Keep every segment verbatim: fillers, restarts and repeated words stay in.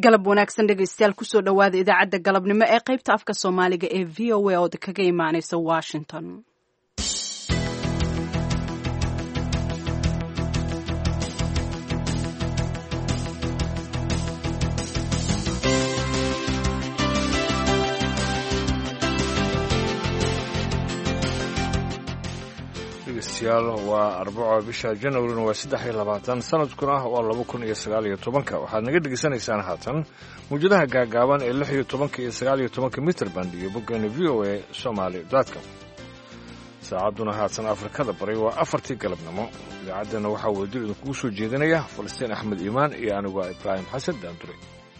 galab wanaagsan dhegaystayaal kusoo dhowaada idaacadda galabnimo ee qaybta afka soomaaliga ee v o a oo kaga imaanaysa washington. waa arbaco bisha janwarina waa saddex iyo labaatan sanadkuna waa laba kun iyo sagaal iyo tobanka waxaad naga dhegaysanaysaan haatan mawjadaha gaagaaban ee lix iyo tobanka iyo sagaal iyo tobanka mitrband iyo boggeena v o a somaali dotcom saacadduna haatan afrikada bari waa afartii galabnimo idaacaddeenna waxaa wadil idinkugu soo jeedinaya falastiin axmed iimaan iyo aniguaa ibraahim xasan daandure.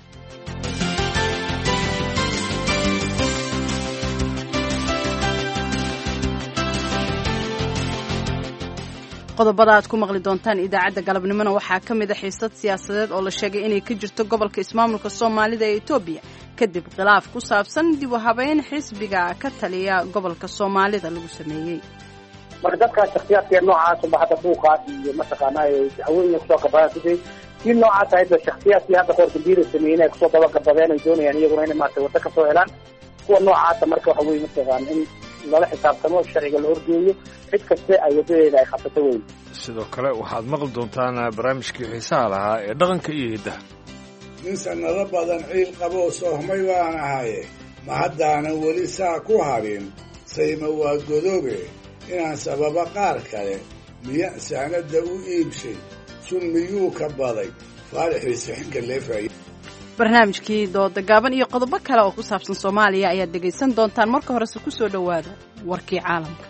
qodobada aad ku maqli doontaan idaacadda galabnimona waxaa ka mid a xiisad siyaasadeed oo la sheegay inay ka jirto gobolka ismaamulka soomaalida ee etoobiya kadib khilaaf ku saabsan dib u habeyn xisbiga ka taliya gobolka soomaalida lagu sameeyey. marka dadkaa shakhsiyaadkee noocaas uba hadda buuqaas iyo mataqaanaa haweenaya kusoo gabadeen si noocaas ahayba shakhsiyaadkii hadda qoor dambiila sameeyeen ay kusoo dabagabadeen ay doonayaan iyaguna inay maarata waddo ka soo helaan kuwa noocaasa marka waxa weye mataqaana in lala xisaabtamo sharciga la horgeeyo cid kaste ay wadadeeda ay qabsato weyn. sidoo kale waxaad maqli doontaan barnaamijkii xiisaha lahaa ee dhaqanka iyo hiddaha. nin sannado badan ciil qaboo soohmay baan ahaye ma haddaanan weli saa ku harin sayma waa godoobe inaan sababa qaar kale miya saanadda u iibshay sun miyuu ka baday faarixdiisa xinka leefay. barnaamijkii dooda gaaban iyo qodobo kale oo ku saabsan soomaaliya ayaad dhegaysan doontaan. marka horese ku soo dhowaada warkii caalamka.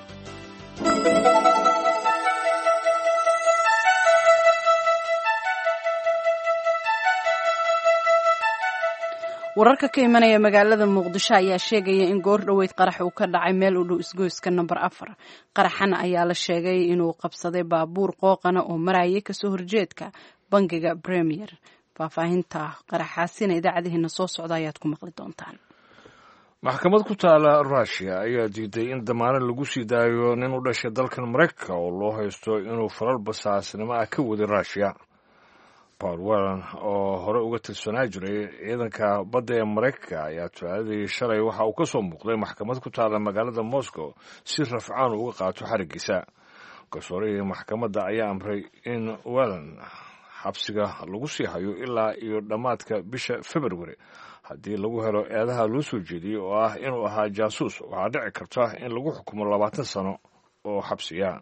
wararka ka imanaya magaalada muqdisho ayaa sheegaya in goor dhoweyd qarax uu ka dhacay meel u dhow isgoyska namber afar. qaraxan ayaa la sheegay inuu qabsaday baabuur qooqana oo marayay kasoo horjeedka bangiga premier. faahfaahinta qaraxaasina idaacadihiina soo socda ayaad ku maqli doontaan. maxkamad ku taala ruushia ayaa diiday in damaanad lagu sii daayo nin u dhashay dalkan maraykanka oo loo haysto inuu falal basaasnimo ah ka waday ruushia. paul wellan oo hore uga tirsanaa jiray ciidanka badda ee maraykanka ayaa talaadadii shalay waxa uu ka soo muuqday maxkamad ku taala magaalada moscow si rafcaan uga qaato xarigiisa. garsoorihii maxkamadda ayaa amray in wellan xabsiga lagu sii hayo ilaa iyo dhammaadka bisha february haddii lagu helo eedaha loo soo jeediyey oo ah inuu ahaa jaasuus waxaa dhici karta in lagu xukumo labaatan sano oo xabsiya.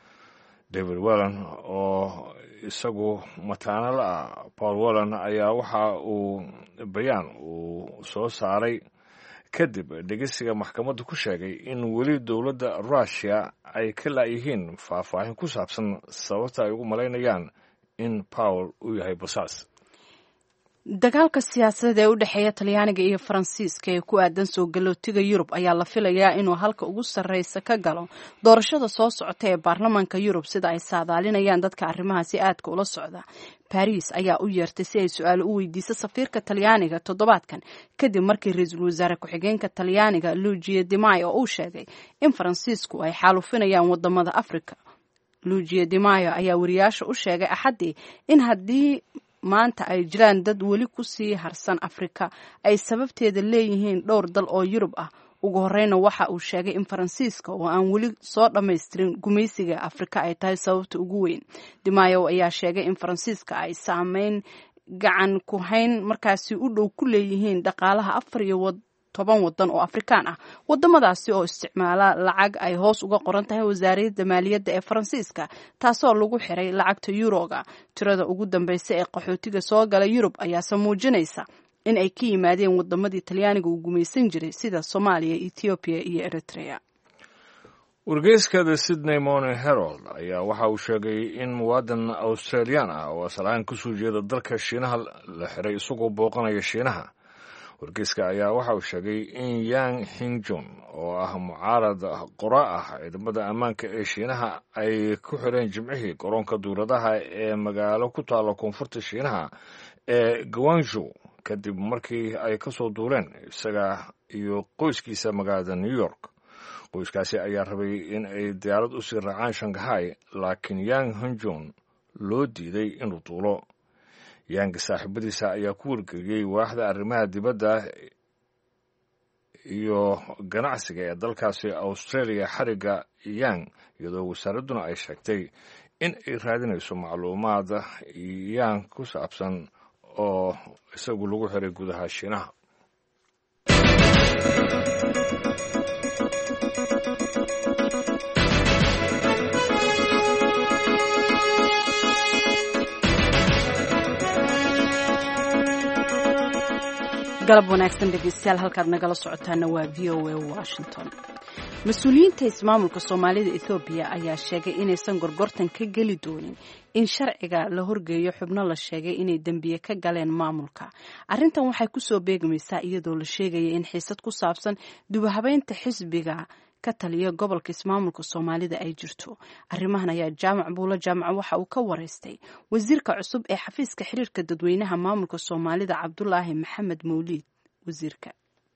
david wellan oo isagu mataano la ah paul wellan ayaa waxa uu bayaan uu soo saaray kadib dhegeysiga maxkamadda ku sheegay in weli dowladda ruushia ay ka laayihiin faahfaahin ku saabsan sababta ay ugu malaynayaan in paul uu yahay basaas. dagaalka siyaasadeed ee u dhexeeya talyaaniga iyo faransiiska ee ku aadan soo galootiga yurub ayaa la filayaa inuu halka ugu sarreysa ka galo doorashada soo socota ee baarlamaanka yurub sida ay saadaalinayaan dadka arrimahaasi aadka ula socda. baris ayaa u yeertay si ay su-aalo u weydiiso safiirka talyaaniga toddobaadkan kadib markii ra-iisul wasaare ku-xigeenka talyaaniga luigi di maio uu sheegay in faransiisku ay xaalufinayaan wadamada africa. luigi di maio ayaa wariyaasha u sheegay axaddii in haddii maanta ay jiraan dad weli ku sii harsan afrika ay sababteeda leeyihiin dhowr dal oo yurub ah. ugu horeyna waxa uu sheegay in faransiiska oo aan weli soo dhammaystirin gumaysiga afrika ay tahay sababta ugu weyn. dimayo ayaa sheegay in faransiiska ay saameyn gacan ku hayn markaasi u dhow ku leeyihiin dhaqaalaha afar iyo toban wadan oo afrikaan ah. wadamadaasi oo isticmaala lacag ay hoos uga qoran tahay wasaaradda maaliyadda ee faransiiska taasoo lagu xiray lacagta yuroga. tirada ugu dambeysa ee qaxootiga soo gala yurub ayaase muujinaysa in ay ka yimaadeen wadamadii talyaaniga uu gumaysan jiray sida soomaaliya, ethoobiya iyo eritrea. wargeyska the sydney morning herald ayaa waxa uu sheegay in muwaadan australian ah oo asal-aan kasoo jeeda dalka shiinaha la xiray isagoo booqanaya shiinaha. wargeyska ayaa waxa uu sheegay in yang hingjun oo ah mucaarad qora ah ciidamada ammaanka ee shiinaha ay ku xireen jimcihii garoonka duuradaha ee magaalo ku taala koonfurta shiinaha ee guangzhou kadib markii ay ka soo duuleen isaga iyo qoyskiisa magaalada new york. qoyskaasi ayaa rabay in ay diyaarad u sii raacaan shanghai laakiin yang hingjun loo diiday inuu duulo. yang saaxiibadiisa ayaa ku wargeliyey waaxda arrimaha dibadda iyo ganacsiga ee dalkaasi Australia xariga yang iyadoo wasaaradduna ay sheegtay in ay raadinayso macluumaad yang ku saabsan oo isagu lagu xiray gudaha Shiinaha. galab wanaagsan dhegeystayaal halkaad nagala socotaana waa v o a Washington. mas-uuliyiinta ismaamulka Soomaalida Ethiopia ayaa sheegay inaysan gorgortan ka geli doonin in sharciga la horgeeyo xubno la sheegay inay dambiye ka galeen maamulka. arrintan waxay ku soo beegmaysaa iyadoo la sheegaya in xiisad ku saabsan dubahabeynta xisbiga ka taliya gobolka ismaamulka Soomaalida ay jirto. arrimahan ayaa jaamac buulo jaamac waxa uu ka wareystay wasiirka cusub ee xafiiska xiriirka dadweynaha maamulka Soomaalida Cabdullaahi Maxamed Mawlid. wasiirka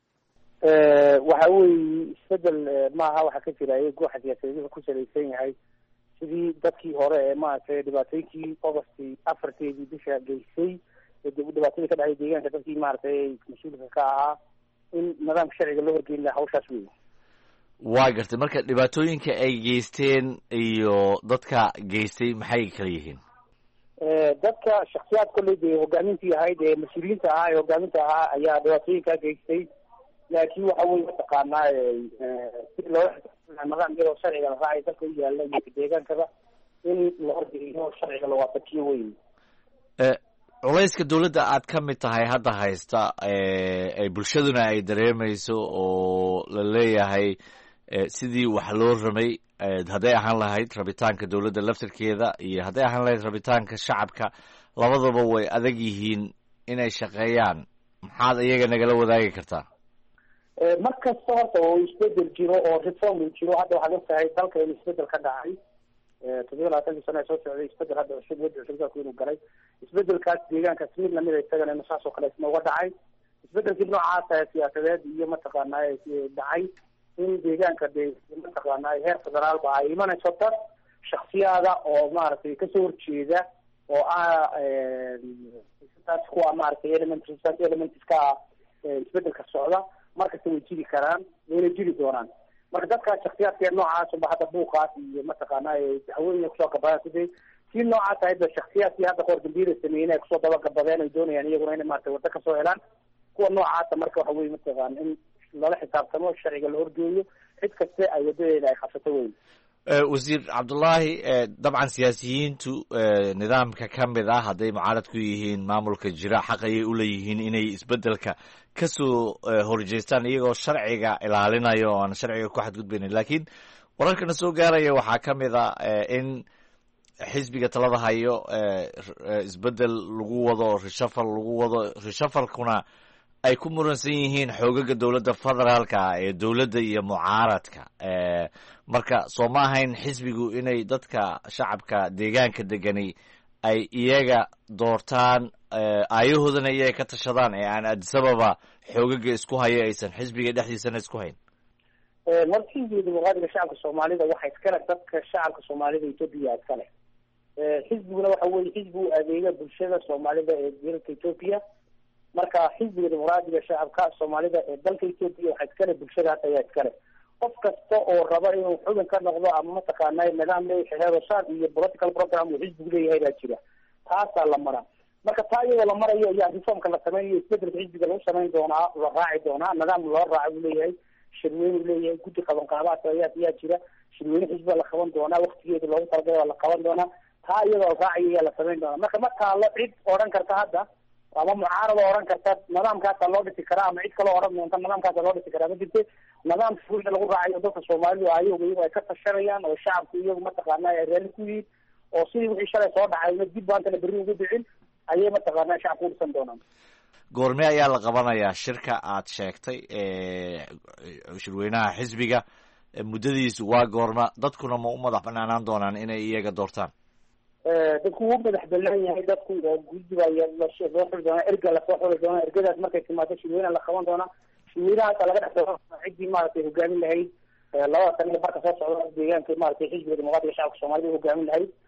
waxa weeye isbedel maaha waxa ka jira ay gooxa siyaasadeed ku salaysan yahay sidii dadkii hore ee maaragtay dhibaatooyinkii August afarteedii bisha geysay ee dhibaatooyinka ka dhacay deegaanka dadkii maaragtay mas'uulka ka ahaa in nidaamka sharciga loo horgeyn lahaa hawshaas weeye. waa gartay marka dhibaatooyinka ay geysteen iyo dadka geystay maxay kala yihiin? dadka shakhsiyaad kolley dee hogaamintii ahayd ee mas-uuliyiinta ahaa ee hogaaminta ahaa ayaa dhibaatooyinkaa geystay, laakiin waxa weye mataqaanaa si loo nidaam iyadoo sharciga la raacay dalka u yaala iyo deegaankaba in la horgeeyo sharciga la waafajiyo weyn. culayska dawladda aad ka mid tahay hadda haysta ay bulshaduna ay dareemayso oo la leeyahay sidii wax loo ramay hadday ahaan lahayd rabitaanka dawladda laftirkeeda iyo hadday ahaan lahayd rabitaanka shacabka labadaba way adag yihiin inay shaqeeyaan. maxaad iyaga nagala wadaagi kartaa? mar kasta horta oo isbedel jiro oo reform jiro hadda waxaad ogtahay dalka in isbedel ka dhacay toddoba labaatankii sano ee soo socday isbedel hadda cusub wadi cusub dalku inuu galay. isbedelkaas deegaankaas mid lamid a isagana inu saas oo kale isna uga dhacay. isbedelkii noocaasa siyaasadeed iyo mataqaanaa dhacay in deegaanka de mataqaanaa heer federaalba ay imanayso dad shaksiyaada oo maaragtay kasoo horjeeda oo ah taas kuwa maaragtay element elementska isbedelka socda markasta way jiri karaan wayna jiri doonaan. marka dadka shaksiyaadka noocaas ba hadda buuqaas iyo mataqaanaa haweeney kusoo gabadaan sidii si noocaas ahayba shaksiyaadkii hadda qoor dambiila sameeyeen ay kusoo dabagabadeen ay doonayaan iyaguna inay maaragtay waddo kasoo helaan. kuwa noocaasa marka waxa weye mataqaana in lala xisaabtamo sharciga la horgeeyo cid kaste ay wadadeeda ay qabsato weyn. wasiir Cabdullaahi, dabcan siyaasiyiintu nidaamka ka mid ah hadday mucaarad ku yihiin maamulka jira xaq ayay u leeyihiin inay isbedelka kasoo horjeestaan iyagoo sharciga ilaalinayo oo aan sharciga ku xadgudbaynin. laakiin wararkana soo gaaraya waxaa ka mid a in xisbiga talada hayo isbedel lagu wado, reshafal lagu wado. reshafalkuna ay ku muransan yihiin xoogaga dowladda federaalka ee dowladda iyo mucaaradka. marka soo ma ahayn xisbigu inay dadka shacabka deegaanka degani ay iyaga doortaan aayahoodana iyaga ka tashadaan ee aan Addis Ababa xoogaga isku haya aysan xisbiga dhexdiisana isku hayn? marka xisbiga dimuqraadiga shacabka Soomaalida waxa iskale dadka shacabka Soomaalida Ethiopia iskale. xisbiguna waxa weeye xisbi u adeega bulshada Soomaalida ee dalka Ethiopia. marka xisbiga dimuqraadiga shacabka Soomaalida ee dalka Ethiopia waxa iskale bulshadaas ayaa iskale. qof kasta oo raba inuu xubin ka noqdo ama mataqaanaa nidaam leeyahay heerashaad iyo political program uu xisbigu leeyahay baa jira, taasaa la maraa. marka taa iyadoo la marayo ayaa reformka la sameeyo, isbedelka xisbiga lagu samayn doonaa, la raaci doonaa nidaam loo raaco uu leeyahay, shirweyne uu leeyahay, guddi qaban qaabaad ayaa ayaa jira, shirweyne xisbiga la qaban doonaa, waqtigeeda loogu talagalay waa la qaban doonaa. taa iyadoo la raacayo ayaa la samayn doonaa. marka ma taalo cid odhan karta hadda ama mucaarada odhan karta nidaamkaasa loo dhisi karaa ama cid kaloo odhan doonta nidaamkaasa loo dhisi karaa ma jirte. nidaam fuulda lagu raacayo dadka Soomaalidu ayagu iyagu ay ka tashanayaan oo shacabku iyagu mataqaanaa ay raalli ku yihiin oo sidii wixii shalay soo dhacay dib baantana berri ugu dhicin ayay mataqaanaa shacabku u dhisan doonaan. goorme ayaa la qabanayaa shirka aad sheegtay shirweynaha xisbiga? muddadiisu waa goorma? dadkuna ma u madax banaanaan doonaan inay iyaga doortaan? dadku wuu madax banaan yahay. dadku oo guddiga loo xuli doonaa, erga lasoo xuli doonaa. ergadaas markay timaado shirweynaha la qaban doonaa. shirweynahaasa laga dhex ciddii maaragtay hogaamin lahayd labada sano iyo barka soo socda deegaanka maaragtay xisbiga dimuqraadiga shacabka Soomaalida hogaamin lahayd.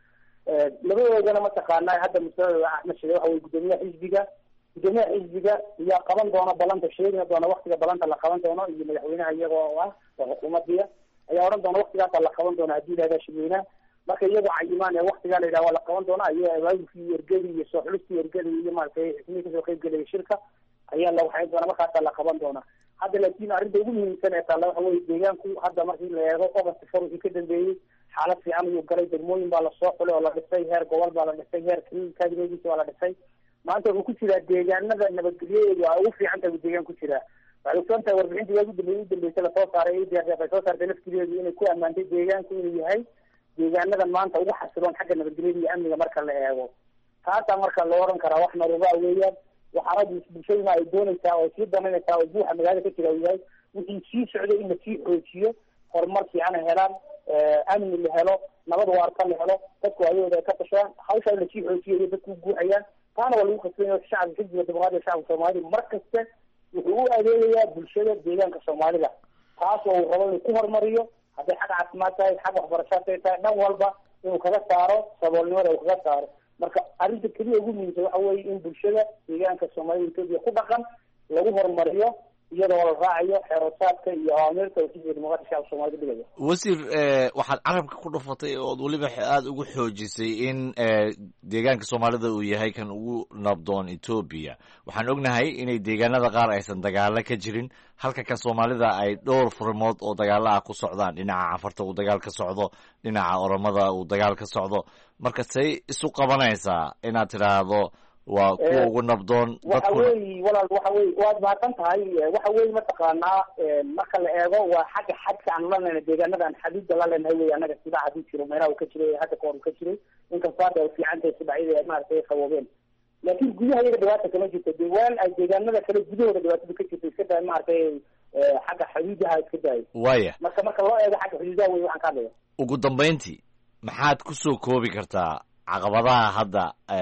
labadoodana mataqaanaa hadda masaladooda axmed sheege waxa weye guddoomiyaha xisbiga guddoomiyaha xisbiga ayaa qaban doona balanta sheegina doona waktiga balanta la qaban doono iyo madaxweynaha iyagoo ah oo xukuumadiya ayaa odhan doona waktigaasa la qaban doona haddii lahahdaa shirweynaha marka iyagoo cayimaan ee waktigaa la yidhaha waa la qaban doona iyo abaabulkii ergedi iyo soo xulistii ergedi iyo maaragtay xismihii kasoo qayb gelaya shirka ayaa la waxayn doona markaasaa la qaban doona hadda laakiin arrinta ugu muhiimsan ee taalla waxa weye deegaanku hadda markii la eego ogost far wixii ka dambeeyey xaalad fiican ayuu galay degmooyin baa lasoo xulay oo la dhisay heer gobol baa la dhisay heer kabineediisa waa la dhisay maanta wuxuu ku jiraa deegaanada nabadgelyadeedu ay ugu fiican tahay deegaan ku jiraa waxay ogsoon tahay warbixintii waagi dambe u dambeysay lasoo saaray ay soo saartay laftigeedu inay ku ammaantay deegaanku inuu yahay deegaanada maanta ugu xasiloon xagga nabadgelyada iyo amniga marka la eego taasaa marka loo oran karaa wax naruba weeyaan waxaana bulshaduna ay doonaysaa oo sii danaynaysaa oo buuxa magaalada ka jira uu yahay wixii sii socday in lasii xoojiyo horumar fiican ay helaan amni la helo nabad waarta la helo dadku ayagooda ay ka tashadaan hawshaa in lasii xoojiyo iyo dadku guuxayaan taana waa lagu kasbanya shacabka xisbiga dimuqraadiga shacabka soomaalida mar kasta wuxuu u adeegayaa bulshada deegaanka soomaalida taas oo uu rabo inuu ku horumariyo hadday xag caafimaad tahay xag waxbarashaad tahay dhan walba inuu kaga saaro saboolnimada uu kaga saaro marka arrinta keliya ugu muhiimsan waxa weeye in bulshada deegaanka soomaalida etoobiya ku dhaqan lagu horumariyo iyadoo la raacayo xeerosaadka iyo awaamirta uu xisbiga dimuqraadiga shacabka soomaalida dhigayo wasiir waxaad carabka ku dhufatay ood weliba aada ugu xoojisay in deegaanka soomaalida uu yahay kan ugu nabdoon etoobiya waxaan ognahay inay deegaanada qaar aysan dagaalo ka jirin halka ka soomaalida ay dhowr furimood oo dagaalo ah ku socdaan dhinaca cafarta uu dagaal ka socdo dhinaca oromada uu dagaal ka socdo marka say isu qabanaysaa inaad tidhaahdo waa kuwa ugu nabdoon waxa weyi walaal waxa wey waad mahadsan tahay waxa weye mataqaanaa marka la eego waa xagga xadka aan la leenahay deegaanada aan xadiida la leenahay wey anaga sidaa hadii jiro meelaha uu ka jiray hadda kahor uu ka jiray inkastoo hadda ay fiican tahay sibacyada maaragtay qaboobeen laakiin gudaha iyaga dhibaata kama jirto de waan ay deegaanada kale gudahooda dhibaatada ka jirto iska daay maaragtay xagga xuduudaha iska daay waya marka marka loo eego xagga xuduudaha wey waxaan ka hadlaya ugu dambeyntii maxaad kusoo koobi kartaa caqabadaha hadda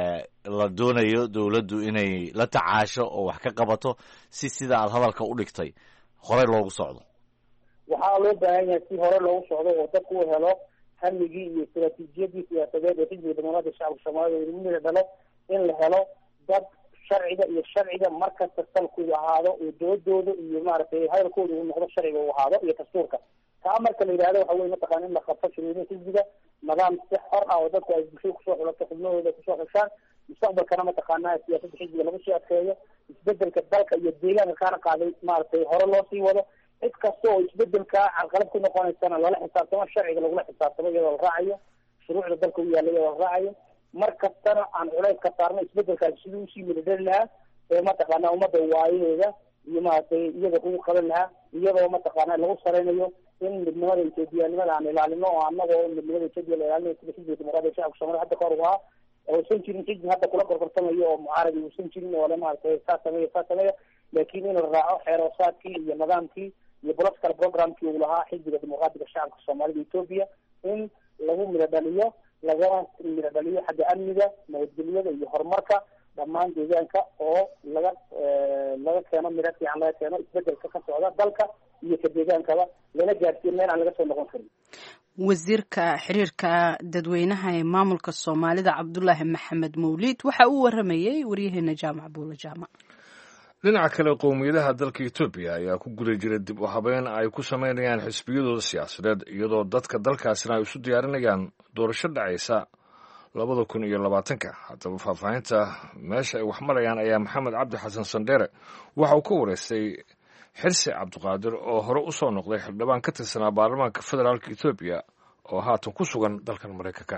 la doonayo dawladdu inay la tacaasho oo wax ka qabato si sida aad hadalka u dhigtay horey loogu socdo waxaa loo baahan yahay si hore loogu socdo oo dadku u helo hamigii iyo istaraatiijiyadii siyaasadeed ee xisbiga dimuqraadiga shacabka soomaalida lagu mida dhalo in la helo dad sharciga iyo sharciga markasta salku u ahaado oo doodooda iyo maaragtay hadalkooda uu noqdo sharciga u ahaado iyo dastuurka taa marka la yidhahdo waxa weye mataqana in la qabto shirweynaha xisbiga nidaam si xor ah oo dadku ay bulshada kusoo xulato xubnahooda kusoo xushaan mustaqbalkana mataqaanaa siyaasadda xisbiga lagu sii adkeeyo isbedelka dalka iyo deegaanka kaana qaaday maaragtay hore loo sii wado cid kasta oo isbedelka carqalad ku noqonaysana lala xisaabtamo sharciga lagula xisaabtamo iyadoo la raacayo shuruucda dalka u yaalla iyadoo la raacayo mar kastana aan culays ka saarno isbedelkaasi sidii usii midadhali lahaa ee mataqaanaa ummadda waayaheeda iyo maaragtay iyada kugu qaban lahaa iyadoo mataqaana lagu sareynayo in midnimada etoobiyanimada aan ilaalino oo anagoo midnimada etoobiya la ilaalinayo sida xisbiga dimuqraadiga shacabka soomaalida hadda kahor uhaa uusan jirin xisbi hadda kula gorgortamayo oo mucaaradi uusan jirin oo le maaragtay saa sameeya saa sameeya laakiin in la raaco xeeroosaadkii iyo nidaamkii iyo political programkii uu lahaa xisbiga dimuqraadiga shacabka soomaalida etoobiya in lagu midho dhaliyo lagana midho dhaliyo xagga amniga nabadgelyada iyo horumarka dhammaan deegaanka oo laga laga keeno midho fiican laga keeno isbedelka ka socda dalka iyo ka deegaankaba lana gaarsiiyo meel aan laga soo noqon karin wasiirka xiriirka dadweynaha ee maamulka soomaalida cabdulaahi maxamed mawliid waxa uu waramayey waryaheena jaamac buula jaamac dhinaca kale qowmiyadaha dalka etoobiya ayaa ku guda jira dib u habeyn ay ku samaynayaan xisbiyadooda siyaasadeed iyadoo dadka dalkaasina ay isu diyaarinayaan doorasho dhacaysa labada kun iyo labaatanka haddaba faahfaahinta meesha ay wax marayaan ayaa maxamed cabdi xasan sandheere waxa uu ka wareystay xirsi cabdiqaadir oo hore u soo noqday xildhibaan ka tirsanaa baarlamaanka federaalka etoobiya oo haatan ku sugan dalkan maraykanka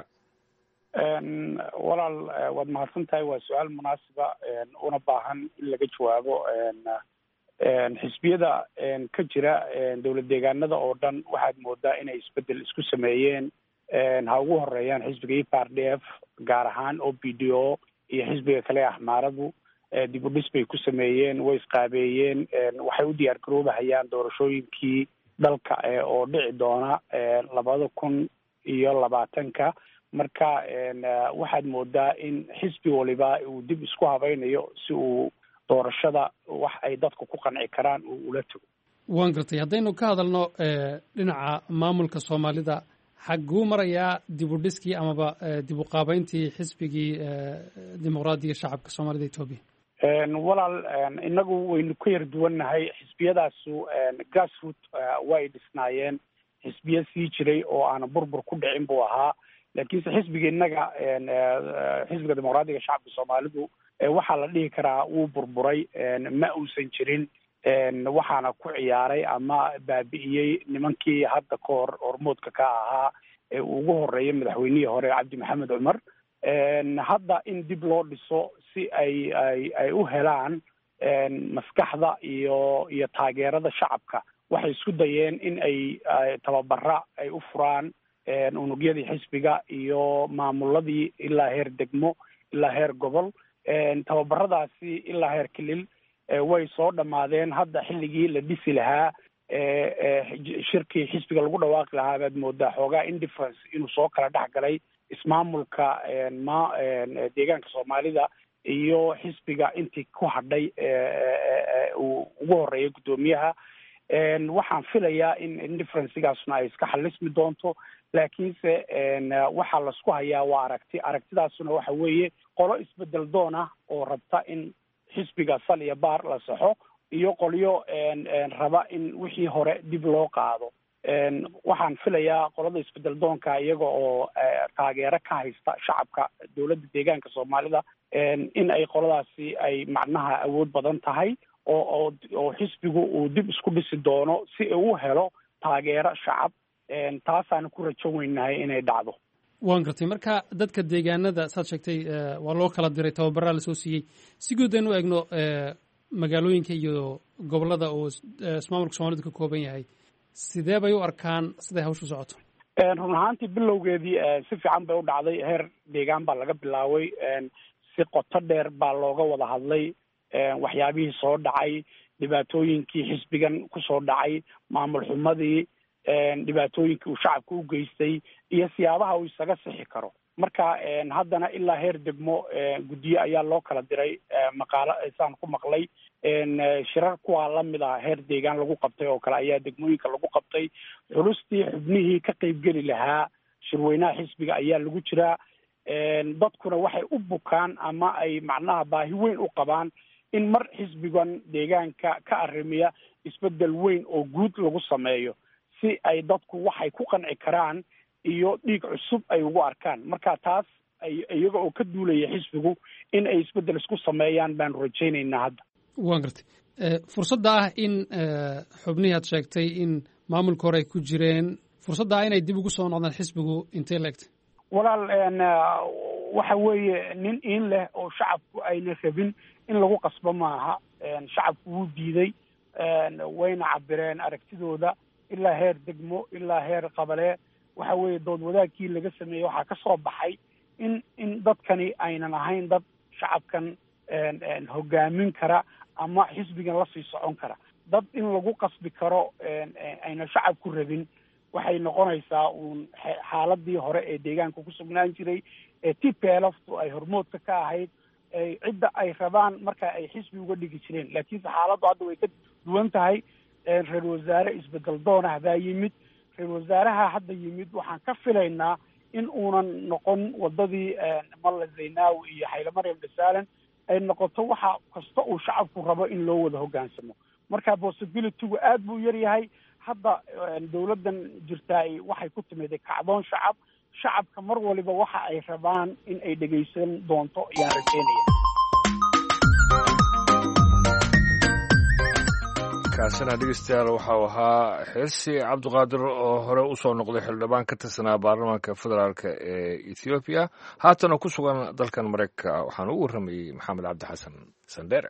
walaal waad mahadsan tahay waa su-aal munaasiba una baahan in laga jawaabo xisbiyada ka jira dowlad deegaanada oo dhan waxaad moodaa inay isbedel isku sameeyeen ha ugu horeeyaan xisbiga e p r d f gaar ahaan o b d o iyo xisbiga kale axmaaradu dib u dhis bay ku sameeyeen way isqaabeeyeen waxay u diyaar garoobahayaan doorashooyinkii dalka oo dhici doona labada kun iyo labaatanka marka waxaad moodaa in xisbi waliba uu dib isku habaynayo si uu doorashada wax ay dadku ku qanci karaan uu ula tago waan gartay haddaynu ka hadalno dhinaca maamulka soomaalida xagguu marayaa dib u dhiskii amaba dib u qaabayntii xisbigii dimuqraadiga shacabka soomaalida etoobiya walaal inagu waynu ka yar duwannahay xisbiyadaasu grassroot way dhisnaayeen xisbiya sii jiray oo aana burbur ku dhicin buu ahaa laakiinse xisbiga innaga xisbiga dimuqraadiga shacabka soomaalidu waxaa la dhihi karaa wuu burburay ma uusan jirin waxaana ku ciyaaray ama baabi'iyey nimankii hadda ka hor hormoodka ka ahaa ee ugu horeeyay madaxweynihii hore cabdi maxamed cumar hadda in dib loo dhiso si ay ay ay u helaan maskaxda iyo iyo taageerada shacabka waxay isku dayeen in ay tababara ay u furaan unugyadii xisbiga iyo maamuladii ilaa heer degmo ilaa heer gobol tababaradaasi ilaa heer kilil way soo dhammaadeen hadda xilligii la dhisi lahaa shirkii xisbiga lagu dhawaaqi lahaa baad moodaa xoogaa indifference inuu soo kala dhex galay ismaamulka ma deegaanka soomaalida iyo xisbiga intii ku hadhay uu ugu horeeyay guddoomiyaha waxaan filayaa in indifferencgaasna ay iska xalismi doonto laakiinse waxaa laisku hayaa waa aragti aragtidaasuna waxa weeye qolo isbedel doon ah oo rabta in xisbiga sal iyo baar la saxo iyo qolyo raba in wixii hore dib loo qaado waxaan filayaa qolada isbedel doonka iyaga oo taageero ka haysta shacabka dowladda deegaanka soomaalida in ay qoladaasi ay macnaha awood badan tahay oo oo oo xisbigu uu dib isku dhisi doono si uu u helo taageero shacab taasaana ku rajo weynahay inay dhacdo waan gartay marka dadka deegaanada saad sheegtay waa loo kala diray tababaraa lasoo siiyey si guud aynu eegno magaalooyinka iyo gobollada uu ismaamulka soomaalidu ka kooban yahay sidee bay u arkaan siday hawshu socoto run ahaantii bilowgeedii si fiican bay u dhacday heer deegaan baa laga bilaabay si qoto dheer baa looga wada hadlay waxyaabihii soo dhacay dhibaatooyinkii xisbigan kusoo dhacay maamul xumadii dhibaatooyinkii uu shacabka u geystay iyo siyaabaha uu isaga sixi karo marka haddana ilaa heer degmo guddiye ayaa loo kala diray maqaalo saan ku maqlay shirar kuwaa lamid ah heer deegaan lagu qabtay oo kale ayaa degmooyinka lagu qabtay xulustii xubnihii ka qaybgeli lahaa shirweynaha xisbiga ayaa lagu jiraa dadkuna waxay u bukaan ama ay macnaha baahi weyn u qabaan in mar xisbigan deegaanka ka arrimiya isbedel weyn oo guud lagu sameeyo si ay dadku waxay ku qanci karaan iyo dhiig cusub ay ugu arkaan marka taas iyaga oo ka duulaya xisbigu in ay isbedel isku sameeyaan baanu rajaynaynaa hadda waan gartay fursadda ah in xubnihii aad sheegtay in maamulka hore ay ku jireen fursadda ah inay dib ugu soo noqdaan xisbigu intay la egtay walaal waxa weeye nin in leh oo shacabku ayna rabin in lagu qasbo maaha shacabku wuu diiday wayna cabireen aragtidooda ilaa heer degmo ilaa heer qabale waxa weeye dood wadaagkii laga sameeyey waxaa ka soo baxay in in dadkani aynan ahayn dad shacabkan hogaamin kara ama xisbigan lasii socon kara dad in lagu qasbi karo ayna shacabku rabin waxay noqonaysaa uun xaaladii hore ee deegaanka ku sugnaan jiray ee t p l ftu ay hormoodka ka ahayd cidda ay rabaan marka ay xisbi uga dhigi jireen laakiinse xaaladdu hadda way ka duwan tahay reer wasaare isbedel doonah baa yimid reer wasaaraha hadda yimid waxaan ka filaynaa in uunan noqon wadadii malla zaynaawi iyo xayle maryam dhasaalan ay noqoto waxa kasta uu shacabku rabo in loo wada hoggaansamo marka possibilitygu aad buu yar yahay hadda dawladdan jirtaa waxay ku timid kacdoon shacab shacabka mar waliba waxa ay rabaan in ay dhegaysan doonto ayaan rajaynaya kaasina dhegeystayaal waxau ahaa xirsi cabdiqaadir oo hore usoo noqday xildhibaan ka tirsanaa baarlamaanka federaalk ee ethoobiya haatana ku sugan dalkan maraykanka waxaana u warramayey maxamed cabdi xasan sandheere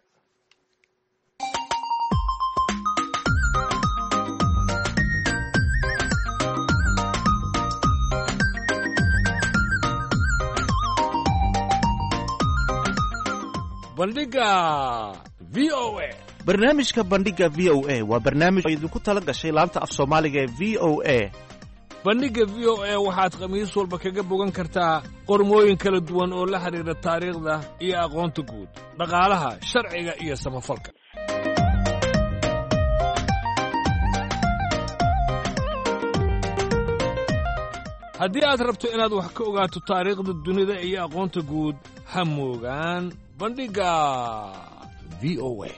bandhiga v o a barnaamijka bandhiga v o a waa barnaamij oo idinku tala gashay laanta af soomaaliga ee v o a bandhigga v o a waxaad khamiis walba kaga bogan kartaa qormooyin kala duwan oo la xidhiidha taariikhda iyo aqoonta guud dhaqaalaha sharciga iyo samafalka haddii aad rabto inaad wax ka ogaato taariikhda dunida iyo aqoonta guud ha moogaan bandhigga v o a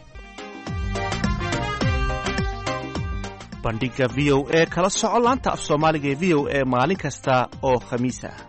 bandhigga v o a kala soco laanta af soomaaliga ee v o a maalin kasta oo khamiis ah.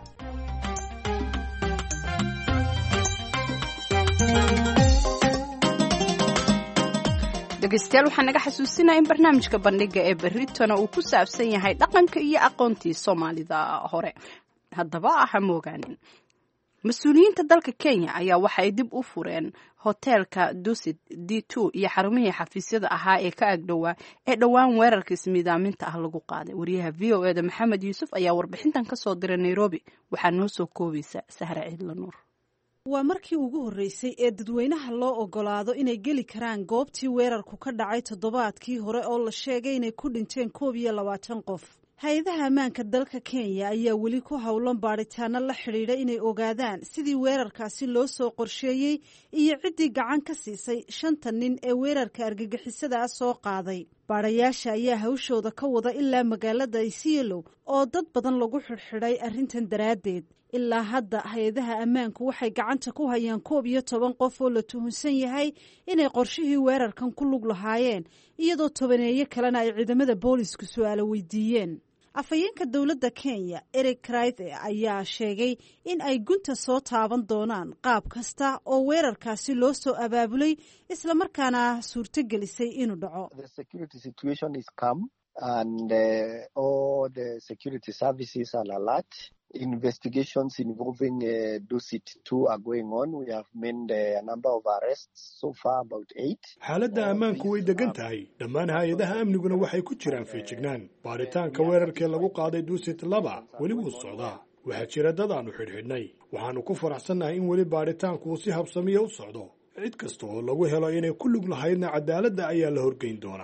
dhegeystayaal waxaan naga xasuusinaa in barnaamijka bandhiga ee berritona uu ku saabsan yahay dhaqanka iyo aqoontii soomaalida hore. haddaba ha moogaanin. mas-uuliyiinta dalka Kenya ayaa waxay dib u fureen hoteelka Dusit D two iyo xarumihii xafiisyada ahaa ee ka agdhowaa ee dhowaan weerarka ismiidaaminta ah lagu qaaday. wariyaha V O A da Maxamed Yuusuf ayaa warbixintan ka soo diray Nairobi. waxaa noo soo koobaysa Sahra Ciidla Nuur. waa markii ugu horreysay ee dadweynaha loo ogolaado inay geli karaan goobtii weerarku ka dhacay toddobaadkii hore oo la sheegay inay ku dhinteen koob iyo labaatan qof. hay-adaha ammaanka dalka Kenya ayaa weli ku howlan baadhitaano la xidhiidha inay ogaadaan sidii weerarkaasi loo soo qorsheeyey iyo ciddii gacan ka siisay shanta nin ee weerarka argagixisada soo qaaday. baadhayaasha ayaa hawshooda ka wada ilaa magaalada Isiolo oo dad badan lagu xidhxidhay arrintan daraaddeed. ilaa hadda hay-adaha ammaanku waxay gacanta ku hayaan koob iyo toban qof oo la tuhunsan yahay inay qorshihii weerarkan ku lug lahaayeen, iyadoo tobaneeyo kalena ay ciidamada boolisku su-aalo weydiiyeen. afhayeenka dowladda Kenya Eric Kraithe ayaa sheegay in ay gunta soo taaban doonaan qaab kasta oo weerarkaasi loo soo abaabulay islamarkaana suurtogelisay inuu dhaco. Investigations involving uh, Dusit two are going on. We have made uh, a number of arrests so far, about eight. xaaladda ammaanku way degan tahay. dhammaan hay-adaha amniguna waxay ku jiraan feejignaan. baaritaanka weerarkee lagu qaaday Dusit laba weli wuu socdaa. waxaa jira dad aanu xidhxidhnay. waxaanu ku faraxsannahay in weli baaritaanku uu si habsamiya u socdo. cid kasta oo lagu helo inay ku lug lahaydna cadaaladda ayaa la horgeyn doonaa.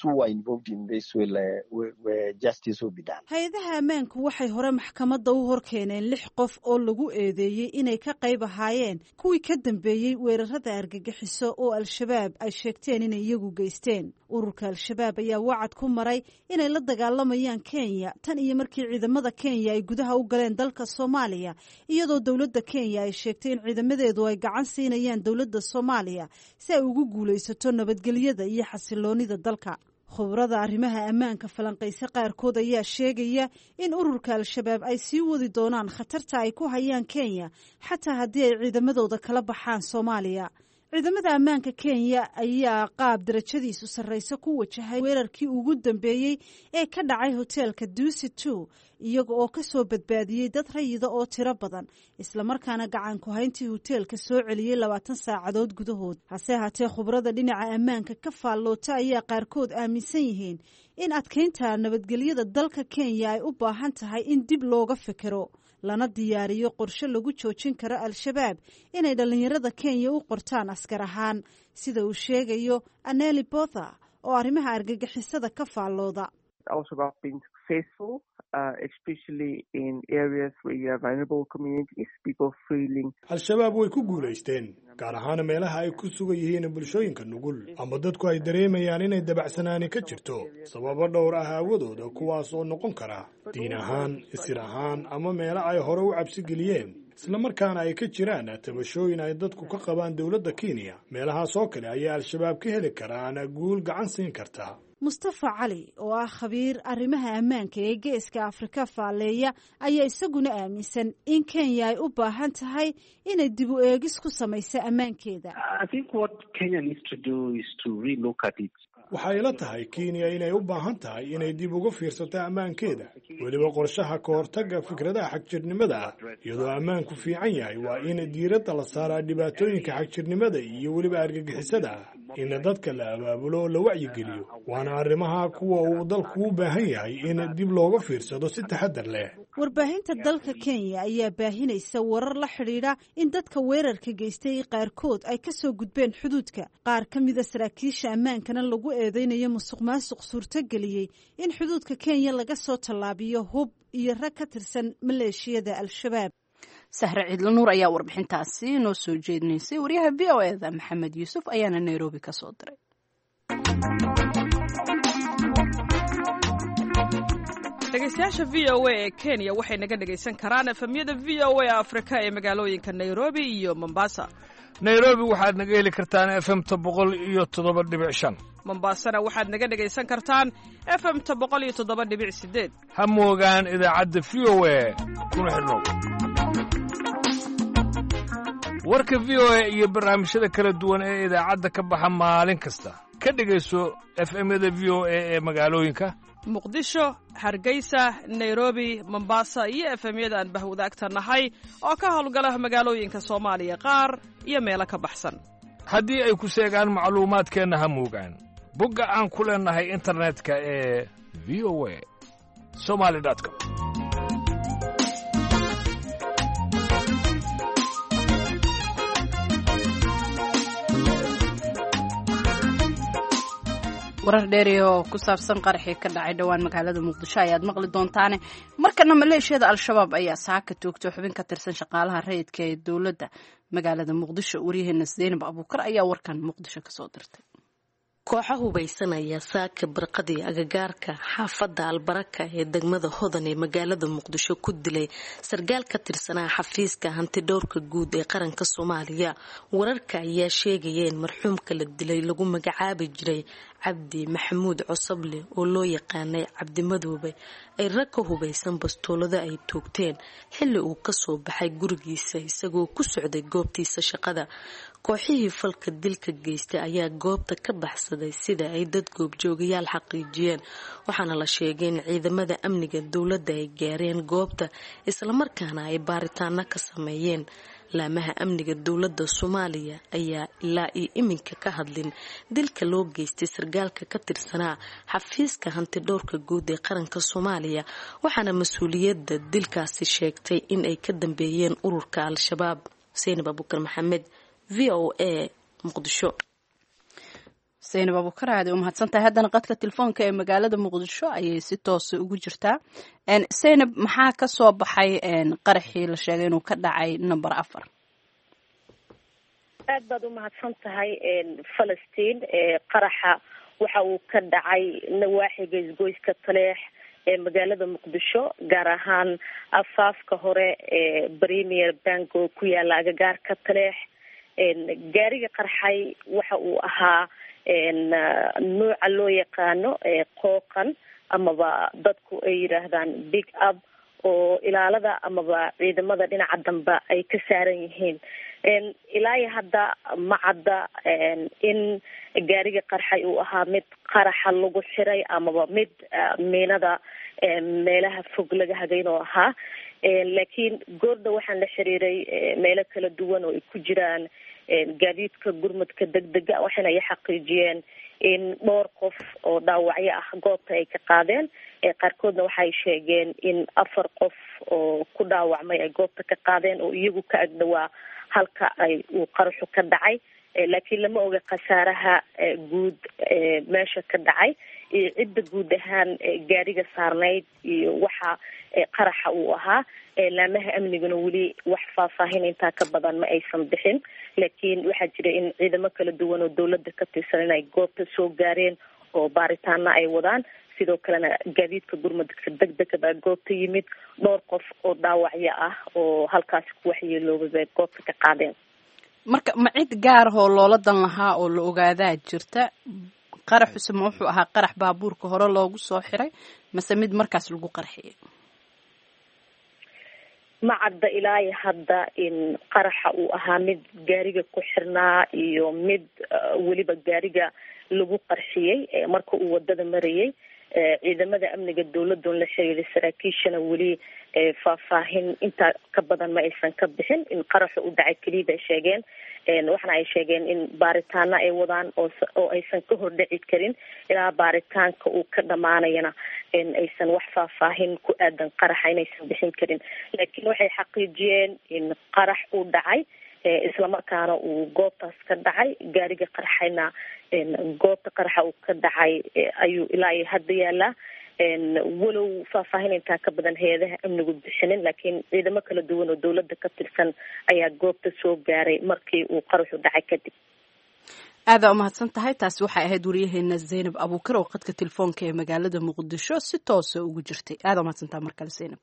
hay-adaha ammaanku waxay hore maxkamadda u horkeeneen lix qof oo lagu eedeeyey inay ka qayb ahaayeen kuwii ka dambeeyey weerarada argagixiso oo al-shabaab ay sheegteen inay iyagu geysteen. ururka al-shabaab ayaa wacad ku maray inay la dagaalamayaan Kenya tan iyo markii ciidamada Kenya ay gudaha u galeen dalka Soomaaliya, iyadoo dowladda Kenya ay sheegtay in ciidamadeedu ay gacan siinayaan dowladda Soomaaliya si ay ugu guulaysato nabadgelyada iyo xasiloonida dalka. khubrada arrimaha ammaanka falanqaysa qaarkood ayaa sheegaya in ururka al-shabaab ay sii wadi doonaan khatarta ay ku hayaan Kenya xataa haddii ay ciidamadooda kala baxaan Soomaaliya. ciidamada ammaanka Kenya ayaa qaab darajadiisu sarreysa ku wajahay weerarkii ugu dambeeyey ee ka dhacay hoteelka Dusit two iyaga oo ka soo badbaadiyey dad rayida oo tiro badan, islamarkaana gacan ku hayntii hoteelka soo celiyey labaatan saacadood gudahood. hase haatee khubrada dhinaca ammaanka ka faalloota ayaa qaarkood aaminsan yihiin in adkeynta nabadgelyada dalka Kenya ay u baahan tahay in dib looga fikiro lana diyaariyo qorshe lagu joojin karo al-shabaab inay dhallinyarada Kenya u qortaan askar ahaan, sida uu sheegayo Aneli Botha oo arrimaha argagixisada ka faallooda. al-shabaab way ku guulaysteen, gaar ahaan meelaha ay ku sugan yihiin bulshooyinka nugul ama dadku ay dareemayaan inay dabacsanaani ka jirto sababo dhowr ah aawadooda, kuwaas oo noqon kara diin ahaan, isir ahaan ama meelo ay hore u cabsi geliyeen, islamarkaana ay ka jiraan tabashooyin ay dadku ka qabaan dowladda Kenya. meelahaas oo kale ayaa al-shabaab ka heli karaan guul gacan siin karta. mustafa cali oo ah khabiir arrimaha ammaanka ee geeska Afrika faaleeya ayaa isaguna aaminsan in Kenya ay u baahan tahay inay dib u eegis ku samayso ammaankeeda. waxay la tahay Kenya inay u baahan tahay inay dib uga fiirsato ammaankeeda, weliba qorshaha ka hortagga fikradaha xagjirnimada ah. iyadoo ammaanku fiican yahay waa in diiradda la saaraa dhibaatooyinka xagjirnimada iyo weliba argagixisada ah, in dadka la abaabulo oo la wacyigeliyo. waana arrimaha kuwa uu dalku u baahan yahay in dib looga fiirsado si taxadar leh. warbaahinta dalka Kenya ayaa baahinaysa warar la xidhiidha in dadka weerarka geystay qaarkood ay ka soo gudbeen xuduudka. qaar ka mid ah saraakiisha ammaankana lagu eedeynayo musuqmaasuq suurtageliyey in xuduudka Kenya laga soo tallaabiyo hub iyo rag ka tirsan maleeshiyada al-shabaab. Sahra Ciidla Nuur ayaa warbixintaasi noo soo jeedinaysay. wariyaha V O A da Maxamed Yuusuf ayaana Nairobi ka soo diray. dhegaystayaasha v o a ee Kenya waxay naga dhagaysan karaan efemyada v o a Afrika ee magaalooyinka Nairobi iyo Mombasa. Nairobi waxaad naga heli kartaan F M ta boqol iyo toddoba dhibic shan. Mombasana waxaad naga dhagaysan kartaan F M ta boqol iyo toddoba dhibic sideed. Ha moogaan idaacadda V O A kuna xidhnow. Warka V O A iyo barnaamijyada kala duwan ee idaacadda ka baxa maalin kasta. Ka dhagayso F M-yada V O A ee magaalooyinka Muqdisho, Hargeysa, Nairobi, Mombasa iyo F M-yada aan bahwadaagta nahay oo ka howlgala magaalooyinka Soomaaliya qaar iyo meelo ka baxsan. Haddii ay ku seegaan macluumaadkeena ha moogaan bogga aan ku leenahay internetka ee v o a somali dot com. warar dheeri oo ku saabsan qaraxii ka dhacay dhowaan magaalada Muqdisho ayaad maqli doontaan. markana maleeshiyada al-shabaab ayaa saaka toogtay xubin ka tirsan shaqaalaha rayidka ee dawladda magaalada Muqdisho. Wariyaheena Zainab Abuukar ayaa warkan Muqdisho ka soo dirtay. kooxo hubeysanaya saaka barqadii agagaarka xaafadda albaraka ee degmada hodan ee magaalada Muqdisho ku dilay sargaal ka tirsanaa xafiiska hanti dhowrka guud ee qaranka Soomaaliya. wararka ayaa sheegaya in marxuumka la dilay lagu magacaabi jiray Cabdi Maxamuud Cusable oo loo yaqaanay Cabdi Madoobe ay rag ka hubeysan bastoolada ay toogteen xilli uu ka soo baxay gurigiisa isagoo ku socday goobtiisa shaqada. kooxihii falka dilka geystay ayaa goobta ka baxsaday sida ay dad goobjoogayaal xaqiijiyeen, waxaana la sheegay in ciidamada amniga dawladda ay gaareen goobta isla markaana ay baaritaano ka sameeyeen. laamaha amniga dawladda Soomaaliya ayaa ilaa iyo iminka ka hadlin dilka loo geystay sargaalka ka tirsanaa xafiiska hanti dhowrka guud ee qaranka Soomaaliya, waxaana mas'uuliyadda dilkaasi sheegtay in ay ka dambeeyeen ururka al-shabaab. Zainab Abuukar Maxamed, V O A, Muqdisho. Zainab Abuukar aad u mahadsantahay. haddana qadka telefoonka ee magaalada Muqdisho ayay si toos ah ugu jirtaa. een Zainab, maxaa ka soo baxay een qaraxii la sheegay inuu ka dhacay number afar? aad baad u mahadsantahay een Falastiin ee qaraxa waxa uu ka dhacay nawaaxiga isgoyska Taleex ee magaalada Muqdisho, gaar ahaan afaafka hore ee Premier Bank oo ku yaala agagaarka Taleex. een gaariga qarxay waxa uu ahaa een nooca loo yaqaano ee qooqan amaba dadku ay yiraahdaan big up oo ilaalada amaba ciidamada dhinaca dambe ay ka saaran yihiin. een ilaa hadda ma cadda in gaariga qarxay uu ahaa mid qaraxa lagu xiray amaba mid miinada meelaha fog laga hagayn oo ahaa. laakiin goorda waxaan la xiriiray meelo kala duwan oo ay ku jiraan gaadiidka gurmadka degdega, waxaana ay xaqiijiyeen in dhowr qof oo dhaawacyo ah goobta ay ka qaadeen. qaarkoodna waxay sheegeen in afar qof oo ku dhaawacmay ay goobta ka qaadeen oo iyagu ka agdhawaa halka ay uu qaraxu ka dhacay. laakiin lama oga khasaaraha guud meesha ka dhacay iyo cidda guud ahaan gaariga saarnayd iyo waxa qaraxa uu ahaa. laamaha amniguna weli wax faahfaahin intaa ka badan ma aysan bixin, laakiin waxaa jira in ciidamo kala duwan oo dawladda ka tirsan inay goobta soo gaareen oo baaritaana ay wadaan. sidoo kalena gaadiidka gurmadka degdega baa goobta yimid. dhowr qof oo dhaawacyo ah oo halkaasi ku waxyeeloobay bay goobta ka qaadeen. marka ma cid gaar ah oo loola dan lahaa oo la ogaadaa jirta? qaraxuse ma wuxuu ahaa qarax baabuurka hore loogu soo xiray mase mid markaas lagu qarxiyay? ma cadda ilaa hadda in qaraxa uu ahaa mid gaariga ku xirnaa iyo mid weliba gaariga lagu qarxiyey marka uu wadada marayay. ciidamada amniga dawladun la xiriiray saraakiishana weli faahfaahin intaa ka badan ma aysan ka bixin. in qaraxu u dhacay keliya bay sheegeen. waxaana ay sheegeen in baaritaano ay wadaan oo oo aysan ka hordhici karin ilaa baaritaanka uu ka dhamaanayana aysan wax faahfaahin ku aadan qaraxa inaysan bixin karin. laakiin waxay xaqiijiyeen in qarax uu dhacay islamarkaana uu goobtaas ka dhacay. gaariga qarxayna goobta qaraxa uu ka dhacay ayuu ilaa iyo hadda yaalaa. walow faahfaahin intaa ka badan hay-adaha amnigu bixinin, laakiin ciidamo kala duwan oo dawladda ka tirsan ayaa goobta soo gaaray markii uu qaraxu dhacay kadib. aada u mahadsan tahay. taasi waxay ahayd wariyaheena Zaynab Abuukar oo qadka telefoonka ee magaalada Muqdisho si toos ah ugu jirtay. aada u mahadsan tahay markale Zaynab.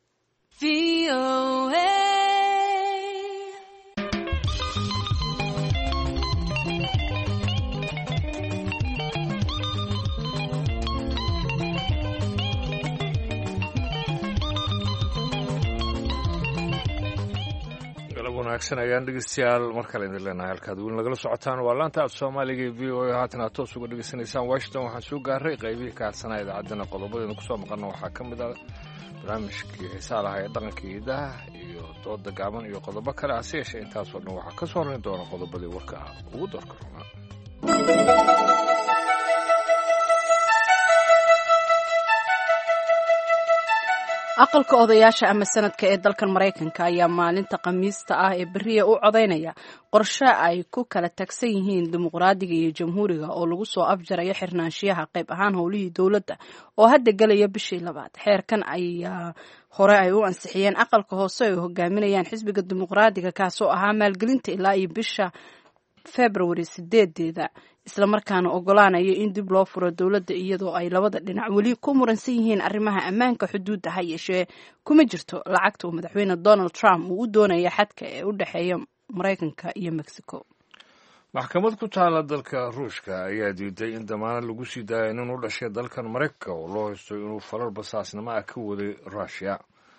wanaagsan ayaan dhegeystayaal mar kale idin leenahay halkaad weli nagala socotaan waa laanta af soomaaliga ee v o a haatan aad toos uga dhegeysanaysaan washington waxaan soo gaaray qaybihii ka hadsanaa idaacaddana qodobadeena kusoo maqana waxaa ka mid ah barnaamijkii xiisaa lahaa ee dhaqanka iidaha iyo dooda gaaban iyo qodobo kale hase yeeshee intaasoo dhan waxaa ka soo horrayn doona qodobadii warka ah ugu doorka runaa. aqalka odayaasha ama sanadka ee dalkan Mareykanka ayaa maalinta Khamiista ah ee beriya u codeynaya qorshe ay ku kala tagsan yihiin dimuqraadiga iyo jamhuuriga oo lagu soo afjarayo xirnaanshiyaha qayb ahaan howlihii dowladda oo hadda galaya bishii labaad. xeerkan ayaa hore ay u ansixiyeen aqalka hoose ay hogaaminayaan xisbiga dimuqraadiga kaasoo ahaa maalgelinta ilaa iyo bisha February sideedeeda isla markaana ogolaanaya in dib loo furo dowladda iyadoo ay labada dhinac weli ku muransan yihiin arrimaha ammaanka xuduudda ha yeeshee kuma jirto lacagta uu madaxweyne Donald Trump uu u doonaya xadka ee u dhexeeya Mareykanka iyo Mexico. maxkamad ku taala dalka Ruushka ayaa diiday in damaanad lagu sii daayo nin u dhashay dalkan Mareykanka oo loo haysto inuu falal basaasnimo ah ka waday Russia.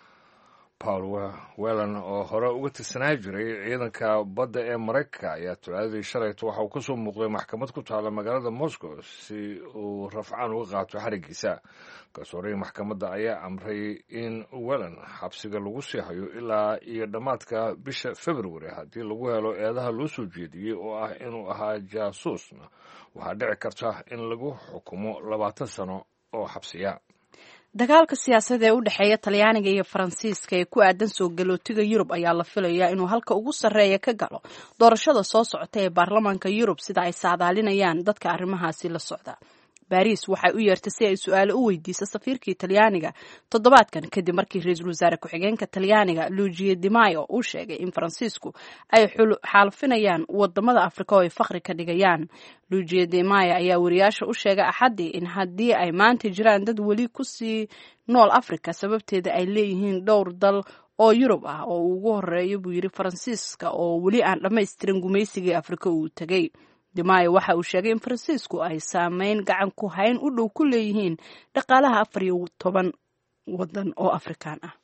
Paul Whelan oo hore uga tirsanaa jiray ciidanka badda ee Mareykanka ayaa talaadadii shalayto waxa uu ka soo muuqday maxkamad ku taala magaalada Moscow si uu rafcaan uga qaato xarigiisa. garsoorihii maxkamadda ayaa amray in Whelan xabsiga lagu sii hayo ilaa iyo dhammaadka bisha February haddii lagu helo eedaha loo soo jeediyey oo ah inuu ahaa jaasuusna waxaa dhici karta in lagu xukumo labaatan sano oo xabsiya. dagaalka siyaasadeed ee u dhexeeya Talyaaniga iyo Faransiiska ee ku aadan soo galootiga Yurub ayaa la filayaa inuu halka ugu sarreeya ka galo doorashada soo socota ee baarlamaanka Yurub sida ay saadaalinayaan dadka arrimahaasi la socda. Paris waxay u yeertay si ay su'aalo u weydiiso safiirkii Talyaaniga toddobaadkan kadib markii ra'iisul wasaare ku-xigeenka Talyaaniga Luigi Di Maio uu sheegay in Faransiisku ay xaalfinayaan wadamada Afrika oo ay faqri ka dhigayaan. Luigi Di Maio ayaa wariyaasha u sheegay Axaddii in haddii ay maanta jiraan dad weli ku sii nool Afrika sababteeda ay leeyihiin dhowr dal oo Yurub ah oo ugu horeeyo buu yiri Faransiiska oo weli aan dhammaystirin gumaysigii Afrika uu tagay. Di Maio waxa uu sheegay in Faransiisku ay saameyn gacan ku hayn u dhow ku leeyihiin dhaqaalaha afar iyo toban wadan oo Afrikaan ah.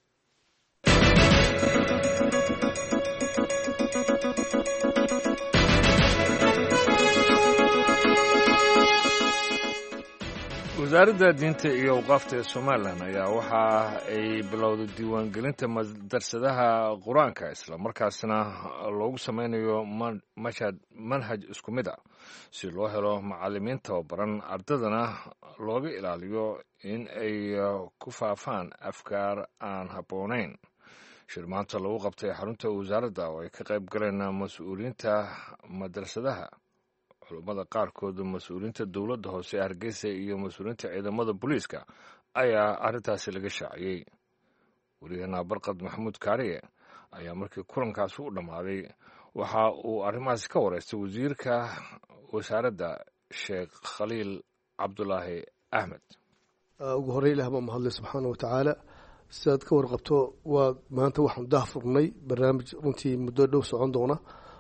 wasaaradda diinta iyo awqaafta ee Somaliland ayaa waxa ay bilowday diiwaangelinta madrasadaha qur-aanka isla markaasna loogu sameynayo mashad manhaj isku mid ah si loo helo macallimiin tababaran ardadana looga ilaaliyo in ay ku faafaan afkaar aan habboonayn. shir maanta lagu qabtay xarunta wasaaradda oo ay ka qayb galeen mas-uuliyiinta madrasadaha culumada qaarkood mas-uuliyiinta dowladda hoose ee Hargeysa iyo mas-uuliyiinta ciidamada booliiska ayaa arrintaasi laga shaaciyey. wariyaheena Barqad Maxamuud Kaariye ayaa markii kulankaasi u dhammaaday waxa uu arrimahaasi ka wareystay wasiirka wasaaradda Sheekh Khaliil Cabdulaahi Ahmed. ugu horreyn ilaah baa mahadlay subxaana wa tacaala. sidaad ka warqabto waa maanta waxaan daahfurnay barnaamij runtii muddo dhow socon doona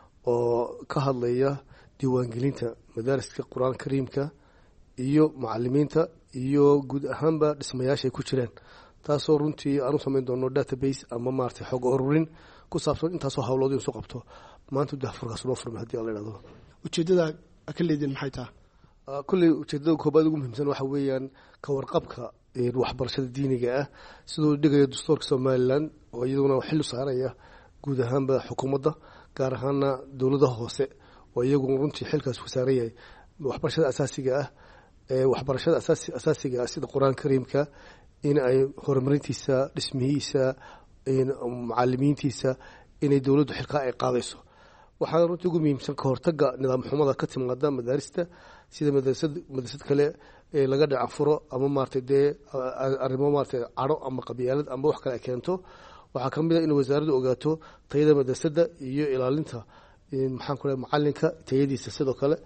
oo ka hadlaya diiwaangelinta madaariska qur-aan kariimka iyo macalimiinta iyo guud ahaanba dhismayaasha ay ku jireen, taasoo runtii aan u samayn doono database ama maaragtay xog ururin ku saabsan intaasoo hawlood inuu soo qabto. maanta daahfurkaas loo furmay haddii alla idhahdo. ujeeddada ka leedin maxay tahay? kulley ujeeddada koobaad ugu muhiimsan waxa weeyaan ka warqabka waxbarashada diiniga ah siduu dhigayo dastuurka Somaliland oo iyaduna xil saaraya guud ahaanba xukuumadda gaar ahaana dowladaha hoose oo iyagu runtii xilkaas ku saaran yahay waxbarashada asaasiga ah ee waxbarashada asaasiga ah sida qur-aan kariimka in ay horumarintiisa dhismihiisa in macallimiintiisa inay dowladdu xilka ay qaadayso. waxaana runtii ugu muhiimsan ka hortagga nidaam xumada ka timaada madaarista sida madrasad madrasad kale ee laga dhacan furo ama maartay dee arrimo maartay caro ama qabyaalad ama wax kale keento. waxaa ka mid ah in wasaaraddu ogaato tayada madrasadda iyo ilaalinta maxaan ku leeyahay macallinka tayadiisa, sidoo kale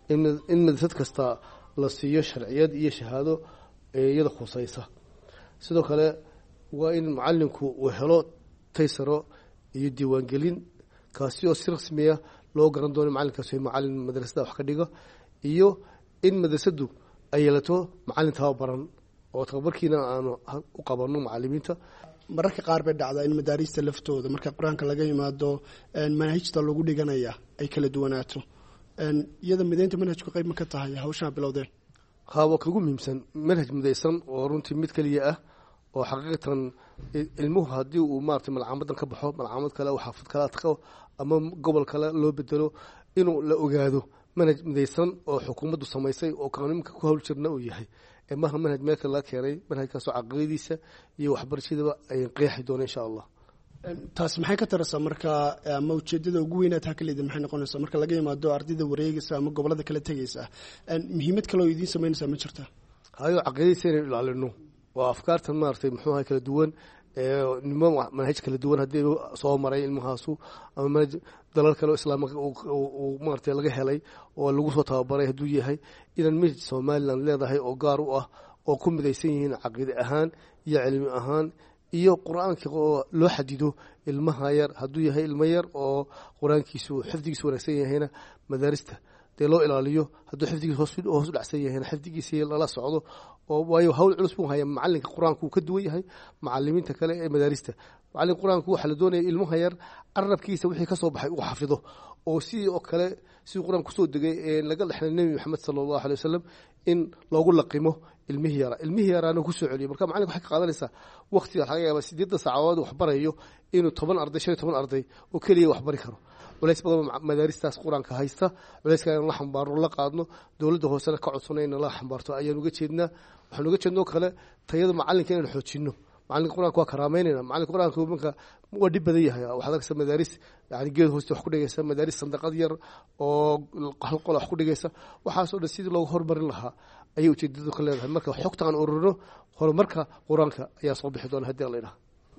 in madrasad kasta la siiyo sharciyad iyo shahaado iyada khusaysa. sidoo kale waa in macalinku uu helo taysaro iyo diiwaangelin kaasi oo si rasmiya loo garan doono macalinkaasi macalin madrasada wax ka dhigo, iyo in madrasadu ay yeelato macalin tababaran oo tababarkiina aanu u qabano macalimiinta. mararka qaar bay dhacdaa in madaarista laftooda marka qur-aanka laga yimaado manhajta lagu dhiganaya ay kala duwanaato. iyada mideynta manhajku qayb ma ka tahay hawshaa bilowdeen? hawa kagu muhiimsan manhaj midaysan oo runtii mid kaliya ah oo xaqiiqatan ilmuhu haddii uu maartay malcamadan ka baxo malcamad kale oo xaafad kale adko ama gobol kale loo bedelo inuu la ogaado manhaj midaysan oo xukuumaddu samaysay oo kaanimka ku hawl jirna uu yahay ee maaha manhaj meel kale laga keenay. manhajkaasoo caqiidadiisa iyo waxbarashadaba ay qeexi doona insha allah. taas maxay ka taraysaa marka ama ujeedada ugu weynaad ha ka leedin maxay noqonaysaa marka laga yimaado ardayda wareegaysa ama gobolada kala tegaysa? muhiimad kale oo idiin samaynaysaa ma jirta? hayo caqiidadiisa inaynu ilaalino waa afkaartan maaragtay muxuu ahay kala duwan nimo manhaj kala duwan haddii soo maray ilmahaasu ama manhaj dalal kale oo islaamka uu maaragtay laga helay oo lagu soo tababaray hadduu yahay inaan manhaj somaliland leedahay oo gaar u ah oo ku midaysan yihiin caqiide ahaan iyo cilmi ahaan iyo qur-aanka oo loo xadido ilmaha yar hadduu yahay ilmo yar oo qur-aankiisu xifdigiisu wanaagsan yahayna madaarista dee loo ilaaliyo, hadduu xifdigiisa hoos u dhacsan yahayna xifdigiisa lala socdo. oo waayo hawl culus buu haya macalinka qur-aanku uu ka duwan yahay macalimiinta kale ee madaarista. macalinka qur-aanku waxaa la doonaya ilmaha yar carabkiisa wixii ka soo baxay uu xafido oo sidii oo kale sidii qur-aan kusoo degay ee laga dhexlay nebi maxamed sala allahu alay wasalam in loogu laqimo ilmihii yara ilmihii yaraana kusoo celiyo. marka macalinka waxay ka qaadanaysaa waqtiga laga yaaba sideedda saacadood wax barayo inuu toban arday shan iyo toban arday oo keliya wax bari karo. culays badan madaaristaas qur-aanka haysta, culayska inaan la xambaarno la qaadno, dowladda hoosena ka codsano in la xambaarto ayaan uga jeednaa. waxaan uga jeednoo kale tayada macalinka inaan xoojino. macalinka qur-aanka waa karaameynayna. macalinka qur-aanka marka waa dhib badan yahay. waxaad arkaysa madaaris yani geed hoosta wax ku dhigaysa, madaaris sandaqad yar oo hal qol wax ku dhigaysa. waxaasoo dhan sidii loogu horumarin lahaa ayay ujeedadu ka leedahay. marka xogta aan ururino horumarka qur-aanka ayaa soo bixi doona haddii la idhaha.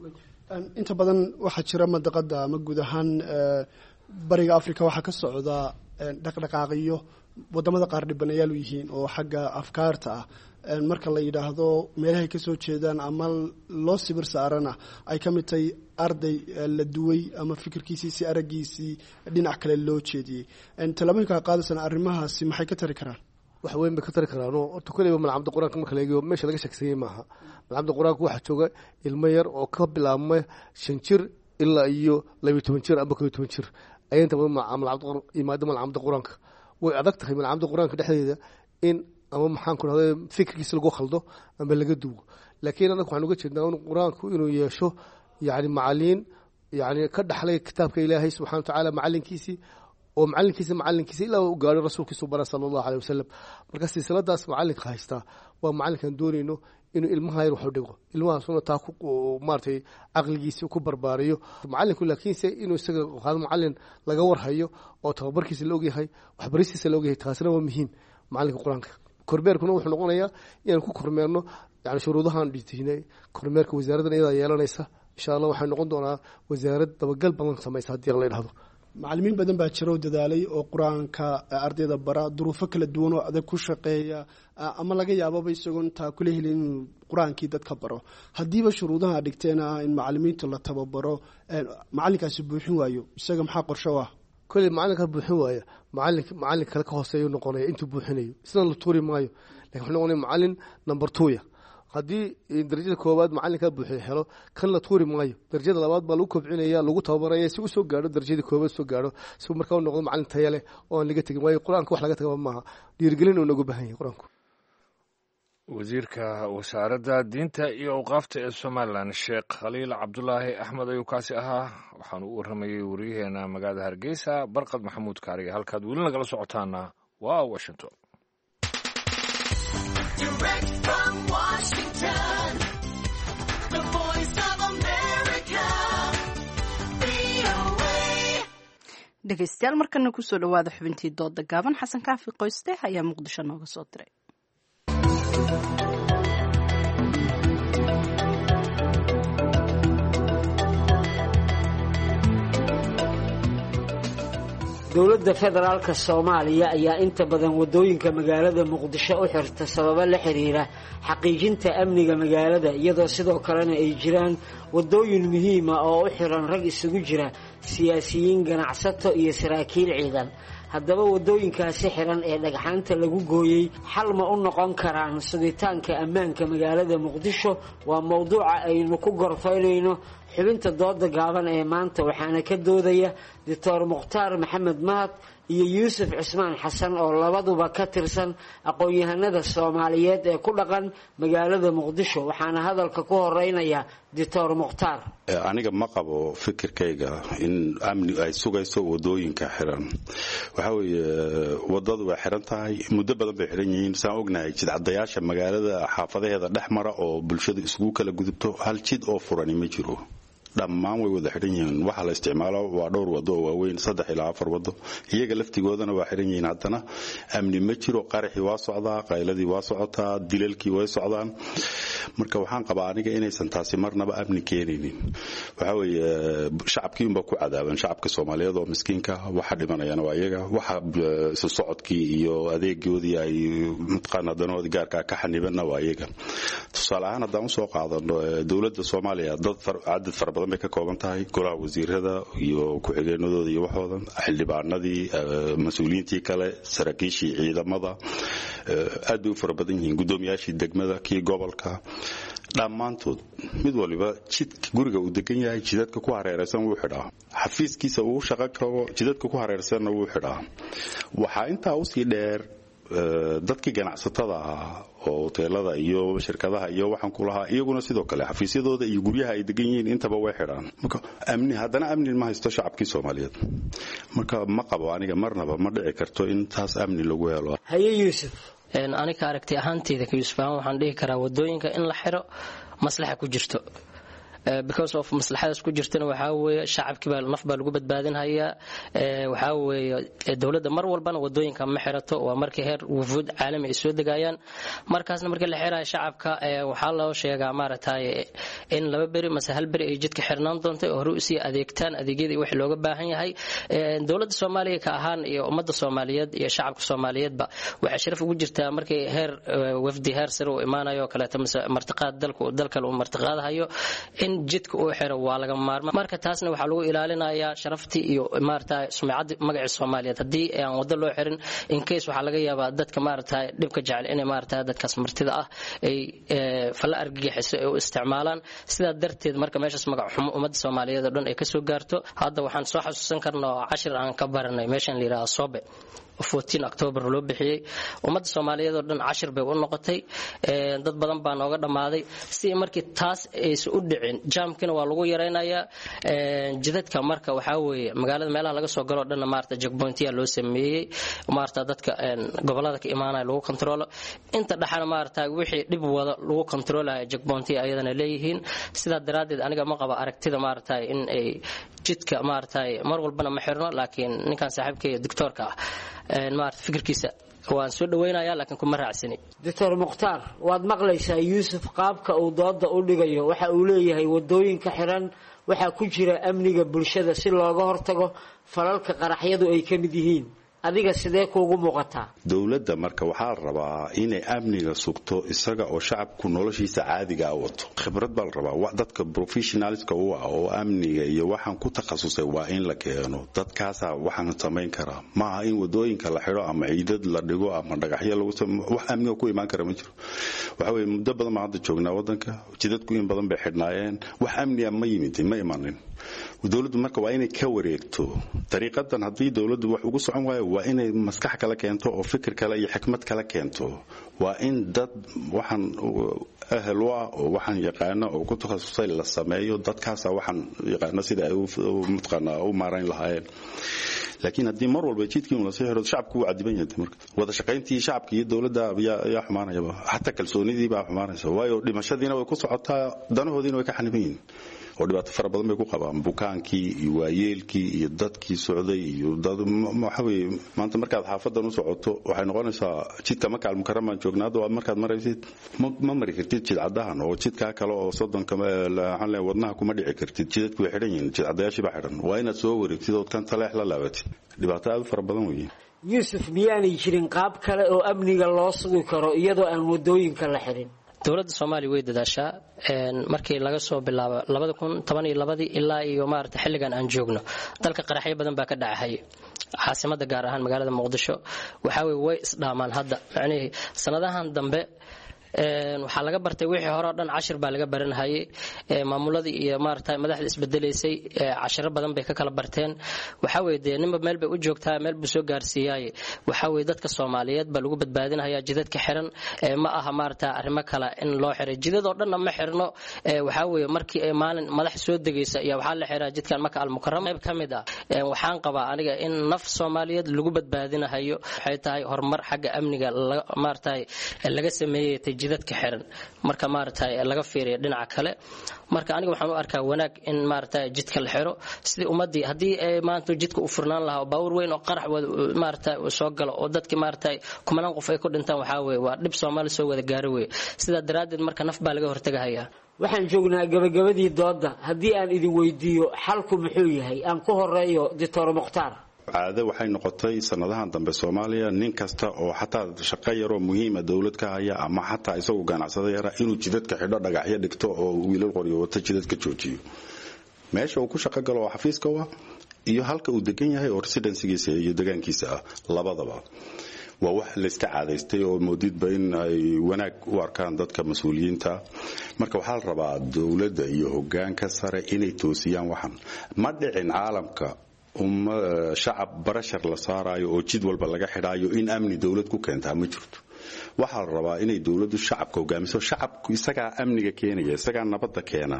inta badan waxaa jira madaqada ama guud ahaan bariga africa waxaa ka socda dhaqdhaqaaqiyo wadamada qaar dhibanayaal u yihiin oo xagga afkaarta ah. marka la yidhaahdo meelahay ka soo jeedaan ama loo sibir saarana ay ka mid tahay arday la duway ama fikirkiisii si araggiisii dhinac kale loo jeediyey. talaabooyinka qaadaysana arrimahaasi maxay ka tari karaan? wax weyn bay ka tari karaan. horta kaliba malcamada qur-aanka marka la eego meesha laga sheegsanyay maaha. malcamada qur-aanka waxaa jooga ilmo yar oo ka bilaabma shan jir ilaa iyo labiyo toban jir amba kobiyo toban jir ayay inta badan yimaado malcamada qur-aanka. way adag tahay malcamada qur-aanka dhexdeeda in ama maxaan ku dhahday fikirkiisa lagu khaldo ama laga duwo. laakiin anaga waxaan uga jeednaa in qur-aanku inuu yeesho yani macalin yani ka dhaxlay kitaabka ilaahay subxana watacaala macalinkiisii oo macalinkiisa macalinkiisa ilaa u gaaro rasuulkiisu bara sala allahu aleyh wasalam. marka silsiladaas macalinka haystaa waa macalinkaan doonayno inuu ilmaha yar wax u dhigo, ilmahaasuna taa ku maaragtay caqligiisa ku barbaariyo. macalinku laakiinse inuu isaga qaado macalin laga warhayo oo tababarkiisa la ogyahay, waxbaristiisa la ogyahay, taasina waa muhiim macalinka qur-aanka. kormeerkuna wuxuu noqonayaa inaan ku kormeerno yani shuruudahaan dhijinay. kormeerka wasaaraddan iyadaa yeelanaysa insha allah. waxay noqon doonaa wasaarad dabagal badan samaysa haddii la idhahdo. macalimiin badan baa jiro oo dadaalay oo qur-aanka ardayda bara duruufo kala duwan oo adag ku shaqeeya ama laga yaababa isagoo intaa kula helin inuu qur-aankii dadka baro. haddiiba shuruudaha dhigteen ah in macalimiinta la tababaro macalinkaasi buuxin waayo isaga maxaa qorsho ah? koley macalinka buuxin waaya macalin macalin kale ka hooseeyu noqonaya intuu buuxinayo isna la tuuri maayo. lakin wuxuu noqonaya macalin number two-ya. haddii darajada koowaad macalinkaa buuxiya helo kan la tuuri maayo. darajada labaad baa lagu kobcinaya lagu tababaraya si usoo gaadho darajadii koowaad soo gaadho si markaa u noqdo macalin taya leh oo aan laga tegin. waayo qur-aanka wax laga tagaba maaha, dhiirigelin uu nagu baahan yahay qur-aanku. wasiirka wasaaradda diinta iyo awqaafta ee somalilan sheekh khaliil cabdulaahi axmed ayuu kaasi ahaa. waxaanu u waramayey wariyaheena magaalada hargeysa barqad maxamuud kaariga. halkaad weli nagala socotaana waa washington. dhegeystayaal markana kusoo dhawaada xubintii dooda gaaban. xasan kaafi qoyste ayaa muqdisho nooga soo diray. dowladda federaalka soomaaliya ayaa inta badan wadooyinka magaalada muqdisho u xirta sababo la xiriira xaqiijinta amniga magaalada iyadoo sidoo kalena ay jiraan wadooyin muhiima oo u xiran rag isugu jira siyaasiyiin ganacsato iyo saraakiil ciidan haddaba wadooyinkaasi xiran ee dhagxaanta lagu gooyey xal ma u noqon karaan sugitaanka ammaanka magaalada muqdisho waa mowduuca aynu ku gorfaynayno xubinta dooda gaaban ee maanta waxaana ka doodaya doctor mukhtaar maxamed mahad iyo yuusuf cismaan xasan oo labaduba ka tirsan aqoon-yahanada soomaaliyeed ee ku dhaqan magaalada muqdisho waxaana hadalka ku horeynaya doctor mukhtaar aniga ma qabo fikirkayga in amni ay sugayso wadooyinka xiran waxa weeye wadadu way xiran tahay muddo badan bay xiran yihiin saan ognahay jidcadayaasha magaalada xaafadaheeda dhex mara oo bulshada isugu kala gudubto hal jid oo furani ma jiro dhammaan way wada xiran yihiin waxa la isticmaalo waa dhowr wado oo waaweyn saddex ilaa afar wado iyaga laftigoodana waa xiran yihiin haddana amni ma jiro qaraxii waa socdaa qayladii waa socotaa dilalkii way socdaan marka waxaan qabaa aniga inaysan taasi marnaba amni keenaynin waxa weeye shacabkii unba ku cadaaban shacabka Soomaaliyeed oo miskiinka waxa dhimanayana waa iyaga waxa isu socodkii iyo adeegoodii ay mutqaanadanoodii gaarka ka xanibanna waa iyaga tusaale ahaan haddaan u soo qaadano dowladda Soomaaliya dad cadad fara badan bay ka kooban tahay golaha wasiirada iyo ku-xigeenadooda iyo waxoodan xildhibaanadii mas-uuliyiintii kale saraakiishii ciidamada aad bay u fara badan yihiin guddoomiyaashii degmada kii gobolka dhammaantood mid waliba jidka guriga uu degan yahay jidadka ku hareeraysan wuu xidhaa xafiiskiisa uu shaqo karo jidadka ku hareeraysanna wuu xidhaa waxaa intaa usii dheer dadkii ganacsatada ahaa oo hoteelada iyo shirkadaha iyo waxaan ku lahaa iyaguna sidoo kale xafiisyadooda iyo guryaha ay degan yihiin intaba way xidhaan marka amni haddana amni ma haysto shacabkii Soomaaliyeed marka ma qabo aniga marnaba ma dhici karto in taas amni lagu helo haye Yuusuf een aniga aragti ahaanteyda ka Yuusuf waxaan dhihi karaa wadooyinka in la xiro maslaxa ku jirto because of maslaxadaas ku jirtana waxa weeye shacabkii baa naf baa lagu badbaadinhayaa waxa weeye dawladda mar walbana wadooyinka ma xirato waa markii heer wufuud caalami ay soo degayaan markaasna markii la xirayo shacabka waxa loo sheegaa maaragtay in laba bari mase hal bari ay jidka xirnaan doonto oo hore u sii adeegtaan adeegyada wax looga baahan yahay dawladda Soomaaliya ka ahaan iyo ummadda Soomaaliyeed iyo shacabka Soomaaliyeedba waxa sharaf ugu jirtaa markii heer wafdi heer sare oo imaanayo kala tamsa martiqaad dalka dalka uu martiqaadayo in jidka uu xiro waa laga maarmaa marka taasna waxa lagu ilaalinayaa sharaftii iyo maartay sumcad magaca Soomaaliyeed hadii aan wada loo xirin in case waxa laga yaabaa dadka maartay dhibka jecel inay maartay dadkaas martida ah ay fala argagaxiso ay u isticmaalaan sida darteed marka meeshaas magac xumo ummadda Soomaaliyeed oo dhan ay ka soo gaarto hadda waxaan soo xasuusan karnaa cashir aan ka baranay meeshan la yiraahdo Sobe fourteen October loo bixiyay ummadda Soomaaliyeed oo dhan cashir bay u noqotay ee dad badan baa nooga dhamaaday si markii taas ay u dhicin jaamkina waa lagu yareynayaa ee jidadka marka waxa weeye magaalada meelaha laga soo galo dhan maarta checkpointiya loo sameeyay maarta dadka gobolada ka imaanaya lagu control inta dhaxana maarta wixii dib wada lagu controlaya checkpointiya ayadana leeyihiin sida daraadeed aniga ma qaba aragtida maarta in ay jidka maarta mar walbana ma xirno laakiin ninkan saaxiibkay doctorka ee maarta fikirkiisa waan soo dhaweynayaa laakiin kuma raacsani doctor Mukhtaar waad maqlaysaa Yuusuf qaabka uu dooda u dhigayo waxa uu leeyahay wadooyinka xiran waxa ku jira amniga bulshada si looga hortago falalka qaraxyadu ay ka mid yihiin adiga sidee kuugu muuqataa dawladda marka waxaa rabaa inay amniga sugto isaga oo shacabku noloshiisa caadiga ah wato khibrad bal rabaa wax dadka professionalska u ah oo amniga iyo waxaan ku takhasusay waa in la keeno dadkaas waxaan sameyn karaa ma aha in wadooyinka la xiro ama ciidad la dhigo ama dhagaxyo lagu sameeyo wax amniga ku imaan kara ma jiro waxa weeye muddo badan ma hadda joognaa wadanka jidadku in badan bay xidhnaayeen wax amniga ma yimid ma imaanin dawladdu marka waa inay ka wareegto tariiqadan hadii dawladdu wax ugu socon waayo waa inay maskax kala keento oo fikir kale iyo xikmad kala keento waa in dad waxaan ahal waa oo waxaan yaqaan oo ku takhasusay la sameeyo dadkaas waxaan yaqaan sida ay mutqana u maareyn lahaayeen laakiin hadii mar walba jidkii la soo shacabku waa cadiban yahay marka wada shaqayntii shacabka iyo dawladda ayaa xumaanayba hatta kalsoonidii baa xumaanaysa waayo dhimashadiina way ku socotaa danahoodiina way ka xaniban yihiin oo dhibaato fara badan bay ku qabaan bukaankii iyo waayeelkii iyo dadkii socday iyo dad waxa weeye maanta markaad xaafadan u socoto waxay noqonaysaa jidka Makal Mukarrama joognaado markaad maraysid ma mari kartid jid cadahan oo jidka kale oo soddonka waxaan leeyahay wadnaha kuma dhici kartid jidadku way xiran yihiin jid cadayaashii baa xiran waa inaad soo wareegtid oo kan taleex la laabatid dhibaato aad fara badan weeye yuusuf miyaanay jirin qaab kale oo amniga loo sugi karo iyadoo aan wadooyinka la xirin dowladda Soomaaliya way dadaashaa een markii laga soo bilaabo laba kun toban iyo laba ilaa iyo maarta xilligan aan joogno dalka qaraxyo badan baa ka dhacay caasimada gaar ahaan magaalada Muqdisho waxa way isdhaamaan hadda macnaheedu sanadahan dambe een waxa laga bartay wixii hore oo dhan cashir baa laga baranayay ee maamuladii iyo maartay madaxda isbedeleysay cashiro badan bay ka kala barteen waxa weeyde ninba meel bay u joogtaa meel buu soo gaarsiiyay waxa weey dadka Soomaaliyeed baa lagu badbaadinayaa jidadka xiran ma aha maartay arrimo kale in loo xiray jidad oo dhan ma xirno waxa weey markii ay maalin madax soo degaysa iyo waxa la xiraa jidkan Makal Mukarrama qayb kamid ah waxaan qabaa aniga in naf Soomaaliyeed lagu badbaadinayo waxay tahay horumar xagga amniga maartay laga sameeyay jidadka xiran marka maartay laga fiiriyo dhinaca kale marka aniga waxaan u arkaa wanaag in maartay jidka la xiro sidii ummadii hadii ay maanta jidka u furnaan lahaa baawur weyn oo qarax maartay soo galo oo dadkii maartay kumanaan qof ay ku dhintaan waxa weey waa dhib Soomaali soo wada gaaray weey sida daraadeed marka naf baa laga hortagayaa waxaan joognaa gabagabadii dooda hadii aan idin weydiiyo xalku muxuu yahay aan ku horeeyo Doctor Mukhtaar caado waxay noqotay sanadahan dambe Soomaaliya nin kasta oo xataa shaqo yar oo muhiim ah dawladka haya ama xataa isagu ganacsada yar inuu jidadka xidho dhagaxyo dhigto oo wiilal qoriyo wata jidadka joojiyo meesha uu ku shaqo galo xafiiska waa iyo halka uu degan yahay oo residency-giisa iyo deegaankiisa ah labadaba waa wax la iska caadaystay oo moodidba in ay wanaag u arkaan dadka mas'uuliyiinta marka waxa la rabaa dawladda iyo hoggaanka sare inay toosiyaan waxan ma dhicin caalamka um shacab barashar la saarayo oo jid walba laga xidhaayo in amni dawlad ku keenta ma jirto waxa la rabaa inay dawladdu shacabka hogaamiso shacabku isaga amniga keenaya isaga nabadda keena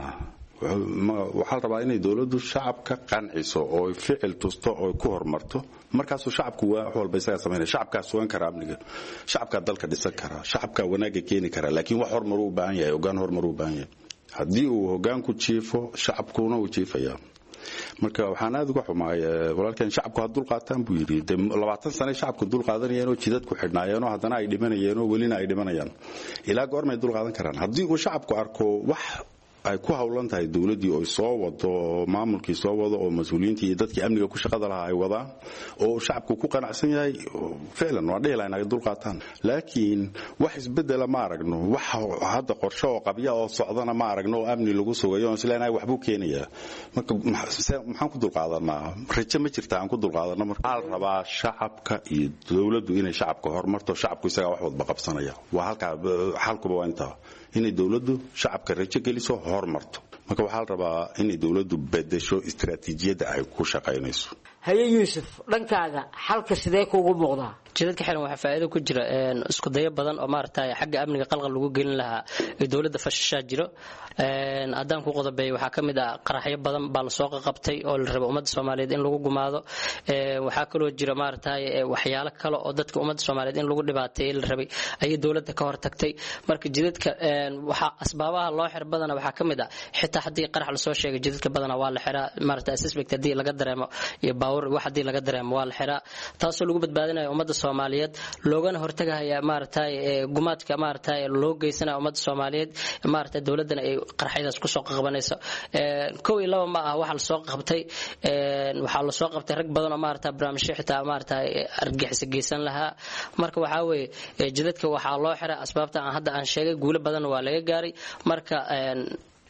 waxa la rabaa inay dawladdu shacabka qanciso oo ficil tusto oo ku hormarto markaas uu shacabku wax walba isaga sameeyo shacabka sugan kara amniga shacabka dalka dhisan kara shacabka wanaaga keeni kara laakiin wax hormar u baahan yahay hogaan hormar u baahan yahay hadii uu hogaanku jiifo shacabkuna uu jiifaya marka waxaan aad uga xumaay walaalkeen shacabku had dul qaataan buu yiri labaatan sano shacabku dul qaadanayeen oo jidadku xidhnaayeen oo haddana ay dhimanayeen oo welina ay dhimanayaan ilaa goormay dul qaadan karaan haddii uu shacabku arko wax ay ku hawlan tahay dawladii oo soo wado maamulkii soo wado oo mas'uuliyiinta iyo dadkii amniga ku shaqada lahaa ay wadaan oo shacabku ku qanacsan yahay ficlan waa dheelayna ay dul qaataan laakiin wax isbedel ma aragno wax hadda qorshe oo qabya oo socdana ma aragno oo amni lagu sugayo islaanay waxbu keenaya marka maxaan ku dul qaadanaa rajo ma jirta aan ku dul qaadano marka hal rabaa shacabka iyo dawladdu inay shacabka hormarto shacabku isaga wax wadba qabsanaya waa halka xalkuba waa inta inay dawladdu shacabka rajo geliso hormarto marka waxa la rabaa inay dawladdu bedesho istiraatiijiyada ay ku shaqaynayso haye Yuusuf dhankaaga xalka sidee kuugu muuqdaa jidadka xiran waxa faa'iido ku jira een isku dayo badan oo maartay xagga amniga qalqal lagu gelin lahaa ee dawladda fashashaa jiro een adan ku qodobay waxa kamid ah qaraxyo badan baa la soo qabtay oo la rabo ummadda Soomaaliyeed in lagu gumaado ee waxa kale oo jira maartay waxyaalo kale oo dadka ummadda Soomaaliyeed in lagu dhibaateeyo la rabay ay dawladda ka hortagtay marka jidadka een waxa asbaabaha loo xir badan waxa kamid ah xitaa hadii qarax la soo sheegay jidadka badan waa la xiraa maartay suspect hadii laga dareemo iyo baawur wax hadii laga dareemo waa la xiraa taasoo lagu badbaadinayo ummadda Soomaaliyeed loogana hortagaya maartay gumaadka maartay loo geysana ummadda Soomaaliyeed maartay dawladana ay qarxaydaas ku soo qabanayso ee koow iyo laba ma ah waxa la soo qabtay ee waxa la soo qabtay rag badan oo maartay barnaamijyo xitaa maartay argagixis geysan lahaa marka waxa weeye jidadka waxa loo xiraa asbaabta aan hadda aan sheegay guulo badan waa laga gaaray marka een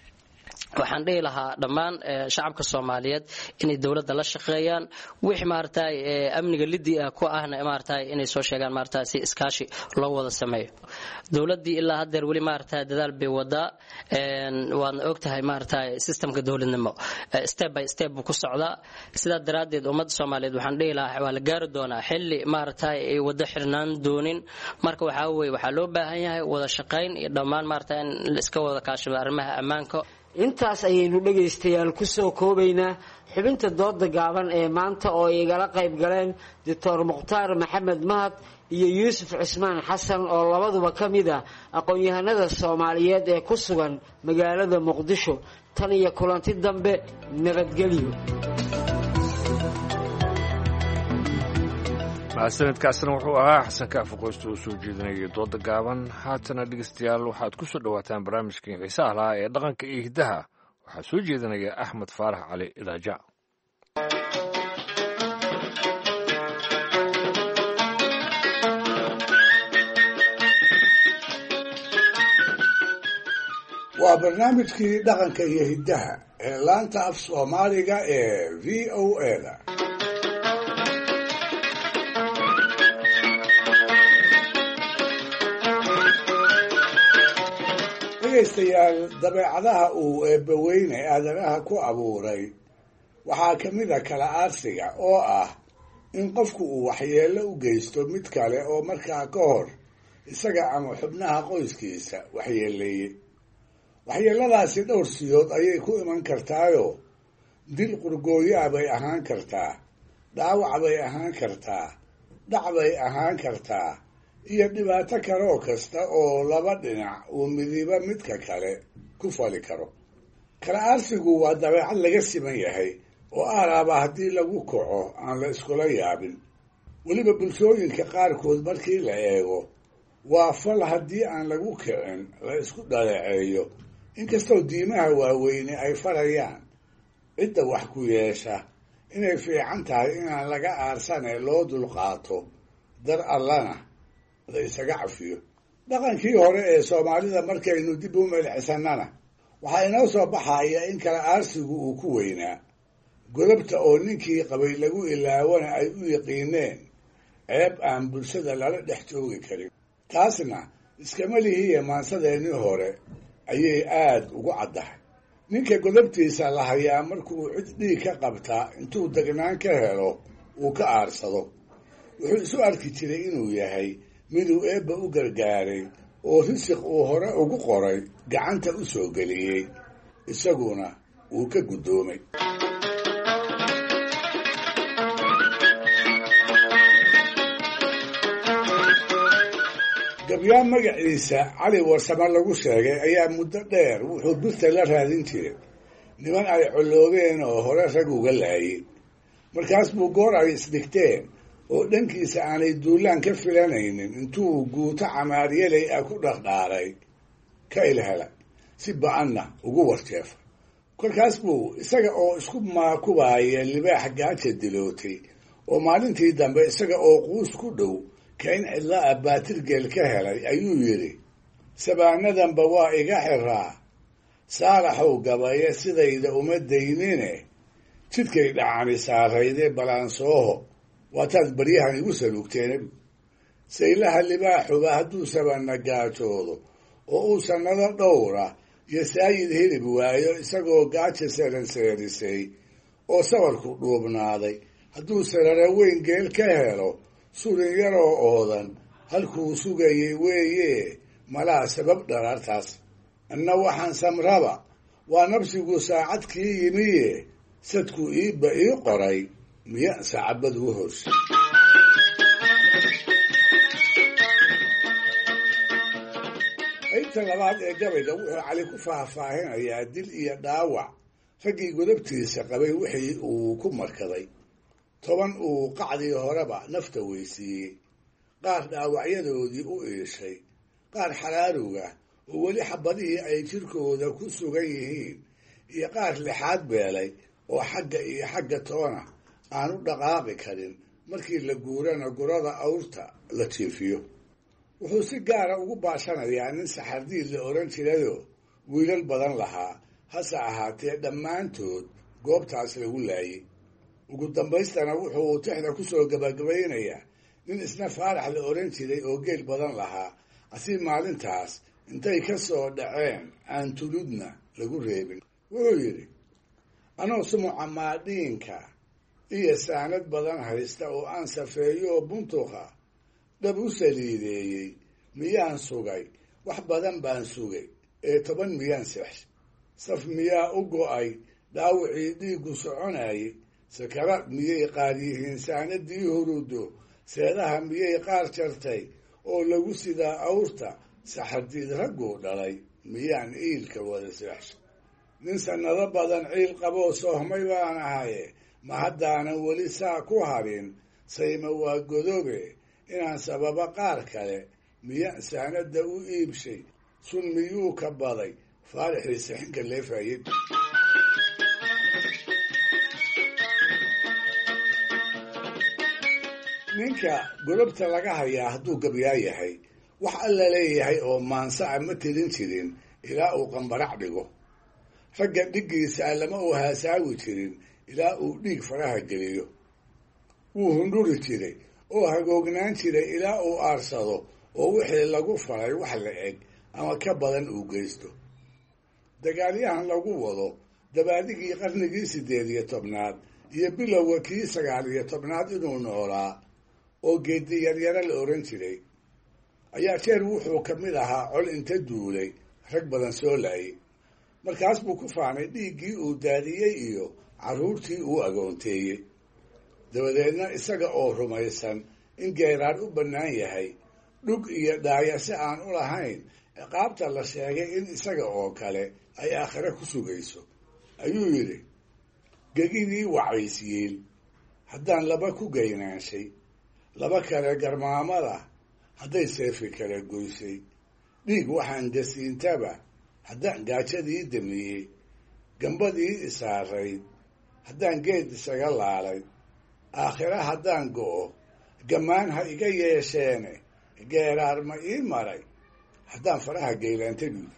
waxaan dhihi lahaa dhammaan shacabka Soomaaliyeed inay dawladda la shaqeeyaan wixii maartay amniga lidii ah ku ahna maartay inay soo sheegaan maartay si iskaashi loo wada sameeyo dawladii ilaa hadda wali maartay dadaal bay wada een waan ogtahay maartay systemka dawladnimo step by step ku socda sida daraadeed ummadda Soomaaliyeed waxaan dhihi lahaa waa la gaari doonaa xilli maartay ay wada xirnaan doonin marka waxa weey waxa loo baahan yahay wada shaqeyn iyo dhammaan maartay in la iska wada kaashado arrimaha ammaanka intaas ayaynu dhagaystayaal ku soo koobaynaa xubinta dooda gaaban ee maanta oo igala qayb galeen Doctor Mukhtaar Maxamed Mahad iyo yuusuf cismaan xasan oo labaduba ka mid ah aqoon-yahanada soomaaliyeed ee ku sugan magaalada muqdisho. tan iyo kulanti dambe, nabadgelyo. mahadsanidkaasna wuxuu ahaa xasan kaafi qoysta oo soo jeedinayay dooda gaaban. haatana dhegeystayaal waxaad ku soo dhowaataan barnaamijkii xiisaha lahaa ee dhaqanka iyo hiddaha. waxaa soo jeedinaya axmed faarax cali idaaja. waa barnaamijkii dhaqanka iyo hiddaha ee laanta af soomaaliga ee v o a-da. dhegaystayaal, dabeecadaha uu eebbaweyne aadanaha ku abuuray waxaa ka mid a kala aarsiga oo ah in qofku uu waxyeello u geysto mid kale oo markaa ka hor isaga ama xubnaha qoyskiisa waxyeeleeyey. waxyeelladaasi dhowr siyood ayay ku iman kartaayoo dil qurgooyaa bay ahaan kartaa, dhaawac bay ahaan kartaa, dhac bay ahaan kartaa, iyo dhibaato kaloo kasta oo laba dhinac uu midiba midka kale ku fali karo. kala aarsigu waa dabeecad laga siman yahay oo aaraaba haddii lagu kaco aan la iskula yaabin. weliba bulshooyinka qaarkood markii la eego waa fal haddii aan lagu kicin la isku dhaleeceeyo, inkastoo diimaha waaweyne ay farayaan cidda wax ku yeesha inay fiican tahay inaan laga aarsane loo dulqaato, dar allana la isaga cafiyo. dhaqankii hore ee soomaalida markaynu dib u meelcisannana waxaa inoo soo baxaya in kala aarsigu uu ku weynaa. godobta oo ninkii qabay lagu ilaawana ay u yiqiineen ceeb aan bulshada lala dhex joogi karin. taasna iskama lihiiya maansadeennii hore ayay aada ugu caddahay. ninka godobtiisa la hayaa markuu cid dhiig ka qabtaa intuu degnaan ka helo uu ka aarsado, wuxuu isu arki jiray inuu yahay miduu eebba u gargaaray oo risiq uu hore ugu qoray gacanta u soo geliyey, isaguna uu ka guddoomay. gabyaan magaciisa cali warsamo lagu sheegay ayaa muddo dheer wuxuu birta la raadin jiray niman ay colloobeen oo hore rag uga laayay. markaas buu goor ay isdhigteen oo dhankiisa aanay duulaan ka filanaynin intuu guuto camaaryalay ah ku dhardhaaray ka ilhela si ba-anna ugu warjeefa. kolkaas buu isaga oo isku maakubaaya libaax gaaja dilootay oo maalintii dambe isaga oo quus ku dhow kain cidla a baatirgeel ka helay ayuu yidhi, sabaanadanba waa iga xiraa saalaxow gabaye sidayda uma daynine jidkay dhacani saarayde balaansooho waataad baryahan igu saluugteen. saylaha libaaxuba hadduu sabanna gaajoodo oo uu sannado dhowra iyo saayid hilib waayo isagoo gaaja seranseerisay oo sawarku dhuubnaaday, hadduu sarara weyn geel ka helo surin yaroo oodan halkuu sugayay weeye malaa sabab dharaartaas. anna waxaan samraba waa nabsigu saacad kii yimiye sadku iibba ii qoray miya sacabadu u horsay. qaybta labaad ee gabayga wuxuu cali ku faahfaahinayaa dil iyo dhaawac raggii godobtiisa qabay wixii uu ku markaday. toban uu qacdii horeba nafta weysiiyey, qaar dhaawacyadoodii u iishay, qaar xaraaruga oo weli xabadihii ay jirkooda ku sugan yihiin, iyo qaar lixaad beelay oo xagga iyo xagga toona aan u dhaqaaqi karin markii la guurana gurada awrta la jiifiyo. wuxuu si gaara ugu baashanayaa nin saxardiid la odhan jirayoo wiilal badan lahaa, hase ahaatee dhammaantood goobtaas lagu laayay. ugu dambaystana wuxuu tixda ku soo gabagabaynayaa nin isna faarax la odhan jiray oo geel badan lahaa, asi maalintaas intay ka soo dhaceen aan tuludna lagu reebin. wuxuu yidhi, anoo sumuca maadhiinka iyo saanad badan haysta oo aan safeeyooo buntuqa dhab u saliideeyey miyaan sugay, wax badan baan sugay ee toban miyaan sex saf miyaa u go'ay dhaawacii dhiiggu soconayay, sakaraad miyay qaar yihiin saanadii hurudo seedaha miyay qaar jartay oo lagu sidaa awrta saxardiid ragguu dhalay miyaan iilka wada seexsha nin sannado badan ciil qaboo soohmay baan ahaye ma haddaanan weli saa ku harin sayma waa godobe inaan sababa qaar kale miyaan saanadda u iibshay sun miyuu ka baday faarixii sixinka leefayay ninka godobta laga hayaa hadduu gabyaa yahay wax alla leeyahay oo maansaca ma tirin jirin ilaa uu qambarac dhigo ragga dhiggiisa lama uu haasaawi jirin ilaa uu dhiig faraha geliyo wuu hundhuri jiray oo hagoognaan jiray ilaa uu aarsado oo wixii lagu falay wax la eg ama ka badan uu geysto dagaalyahan lagu wado dabaadigii qarnigii siddeed iyo tobnaad iyo bilowga kii sagaal iyo tobnaad inuu noolaa oo geedi yaryaro la oran jiray ayaa jeer wuxuu ka mid ahaa col inta duulay rag badan soo laayay markaas buu ku faanay dhiiggii uu daadiyey iyo carruurtii uu agoonteeyey dabadeedna isaga oo rumaysan in geeraar u bannaan yahay dhug iyo dhaaya si aan u lahayn ciqaabta la sheegay in isaga oo kale ay aakhire ku sugayso ayuu yidhi gegidii wacaysiyiil haddaan laba ku gaynaanshay laba kale garmaamada hadday seefi kale goysay dhiig waxaan gasiintaba haddaan gaajadii damiyey gambadii isaarayd haddaan geed isaga laalay aakhire haddaan go'o gammaan ha iga yeesheene geeraar ma ii maray haddaan faraha geylaantay buudi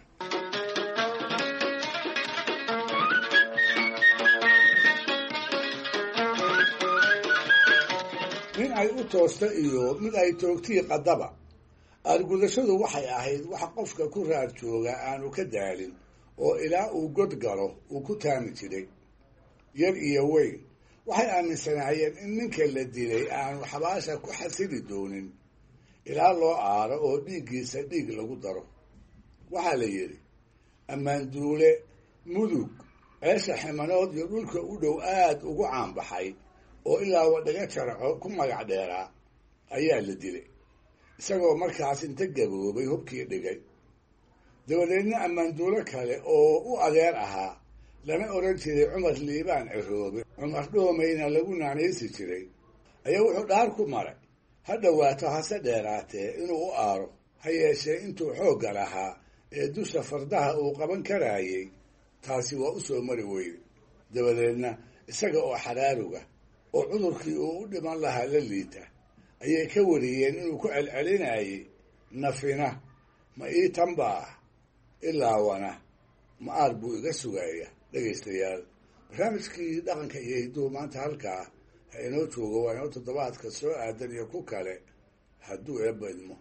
nin ay u toosta iyo mid ay toogtii qaddaba aargudashadu waxay ahayd wax qofka ku raar jooga aanu ka daalin oo ilaa uu god galo uu ku taami jiray yar iyo weyn waxay aaminsanaayeen in ninka la dilay aanu xabaasha ku xasili doonin ilaa loo aaro oo dhiiggiisa dhiig lagu daro waxaa la yidhi ammaanduule mudug ceesha ximanood iyo dhulka u dhow aad ugu caanbaxay oo ilaa wadhaga jarco ku magac dheeraa ayaa la dilay isagoo markaas inta gaboobay hubkii dhigay dabadeedna ammaanduulo kale oo u adeer ahaa lana odhan jiray cumar liibaan ciroobe cumar dhoomayna lagu naanaysi jiray ayaa wuxuu dhaar ku maray ha dhowaato hase dheeraatee inuu u aaro ha yeeshee intuu xoogga lahaa ee dusha fardaha uu qaban karaayey taasi waa u soo mari weyde dabadeedna isaga oo xaraaruga oo cudurkii uu u dhiman lahaa la liita ayay ka wariyeen inuu ku celcelinayay nafina ma ii tanba ah ilaawana ma aar buu iga sugaya dhegaystayaal barnaamijkii dhaqanka iyo hidduhu maanta halkaa ha inoo joogo waa inoo toddobaadka soo aadan iyo ku kale hadduu eebba idmo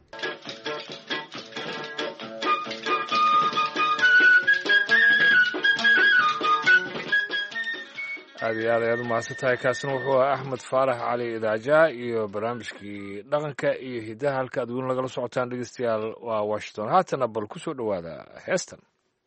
aad iyo aad ayaad u mahadsan tahay kaasina wuxuu ahaa axmed faarax cali idaaja iyo barnaamijkii dhaqanka iyo hiddaha halka aad weli nagala socotaan dhegeystayaal waa washington haatana bal ku soo dhowaada heestan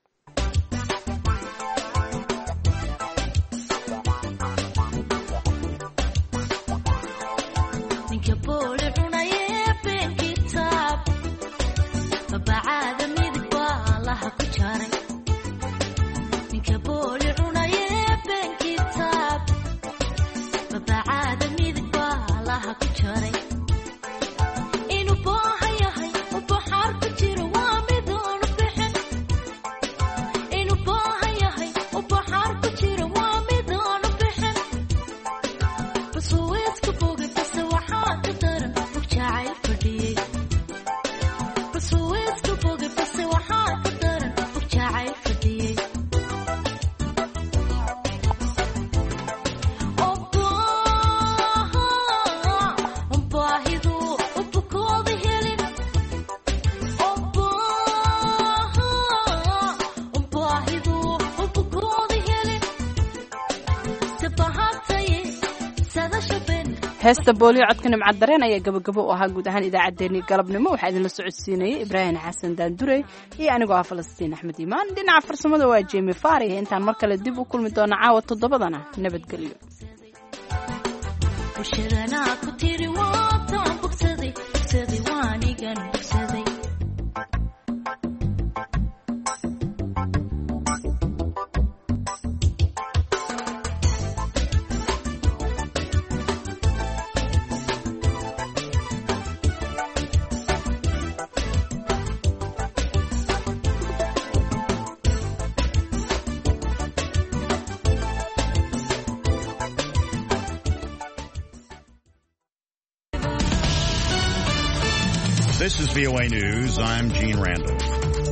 heesta booliyo codka nimcad dareen ayaa gabagabo u ahaa guud ahaan idaacaddeenii galabnimo waxaa idinla socodsiinayay ibraahim xasan daandurey iyo anigoo ah falastiin axmed iimaan dhinaca farsamada waa jemi fari intaan mar kale dib u kulmi doona caawa toddobadana nabadgelyo This is V O A News. I'm Gene Randall.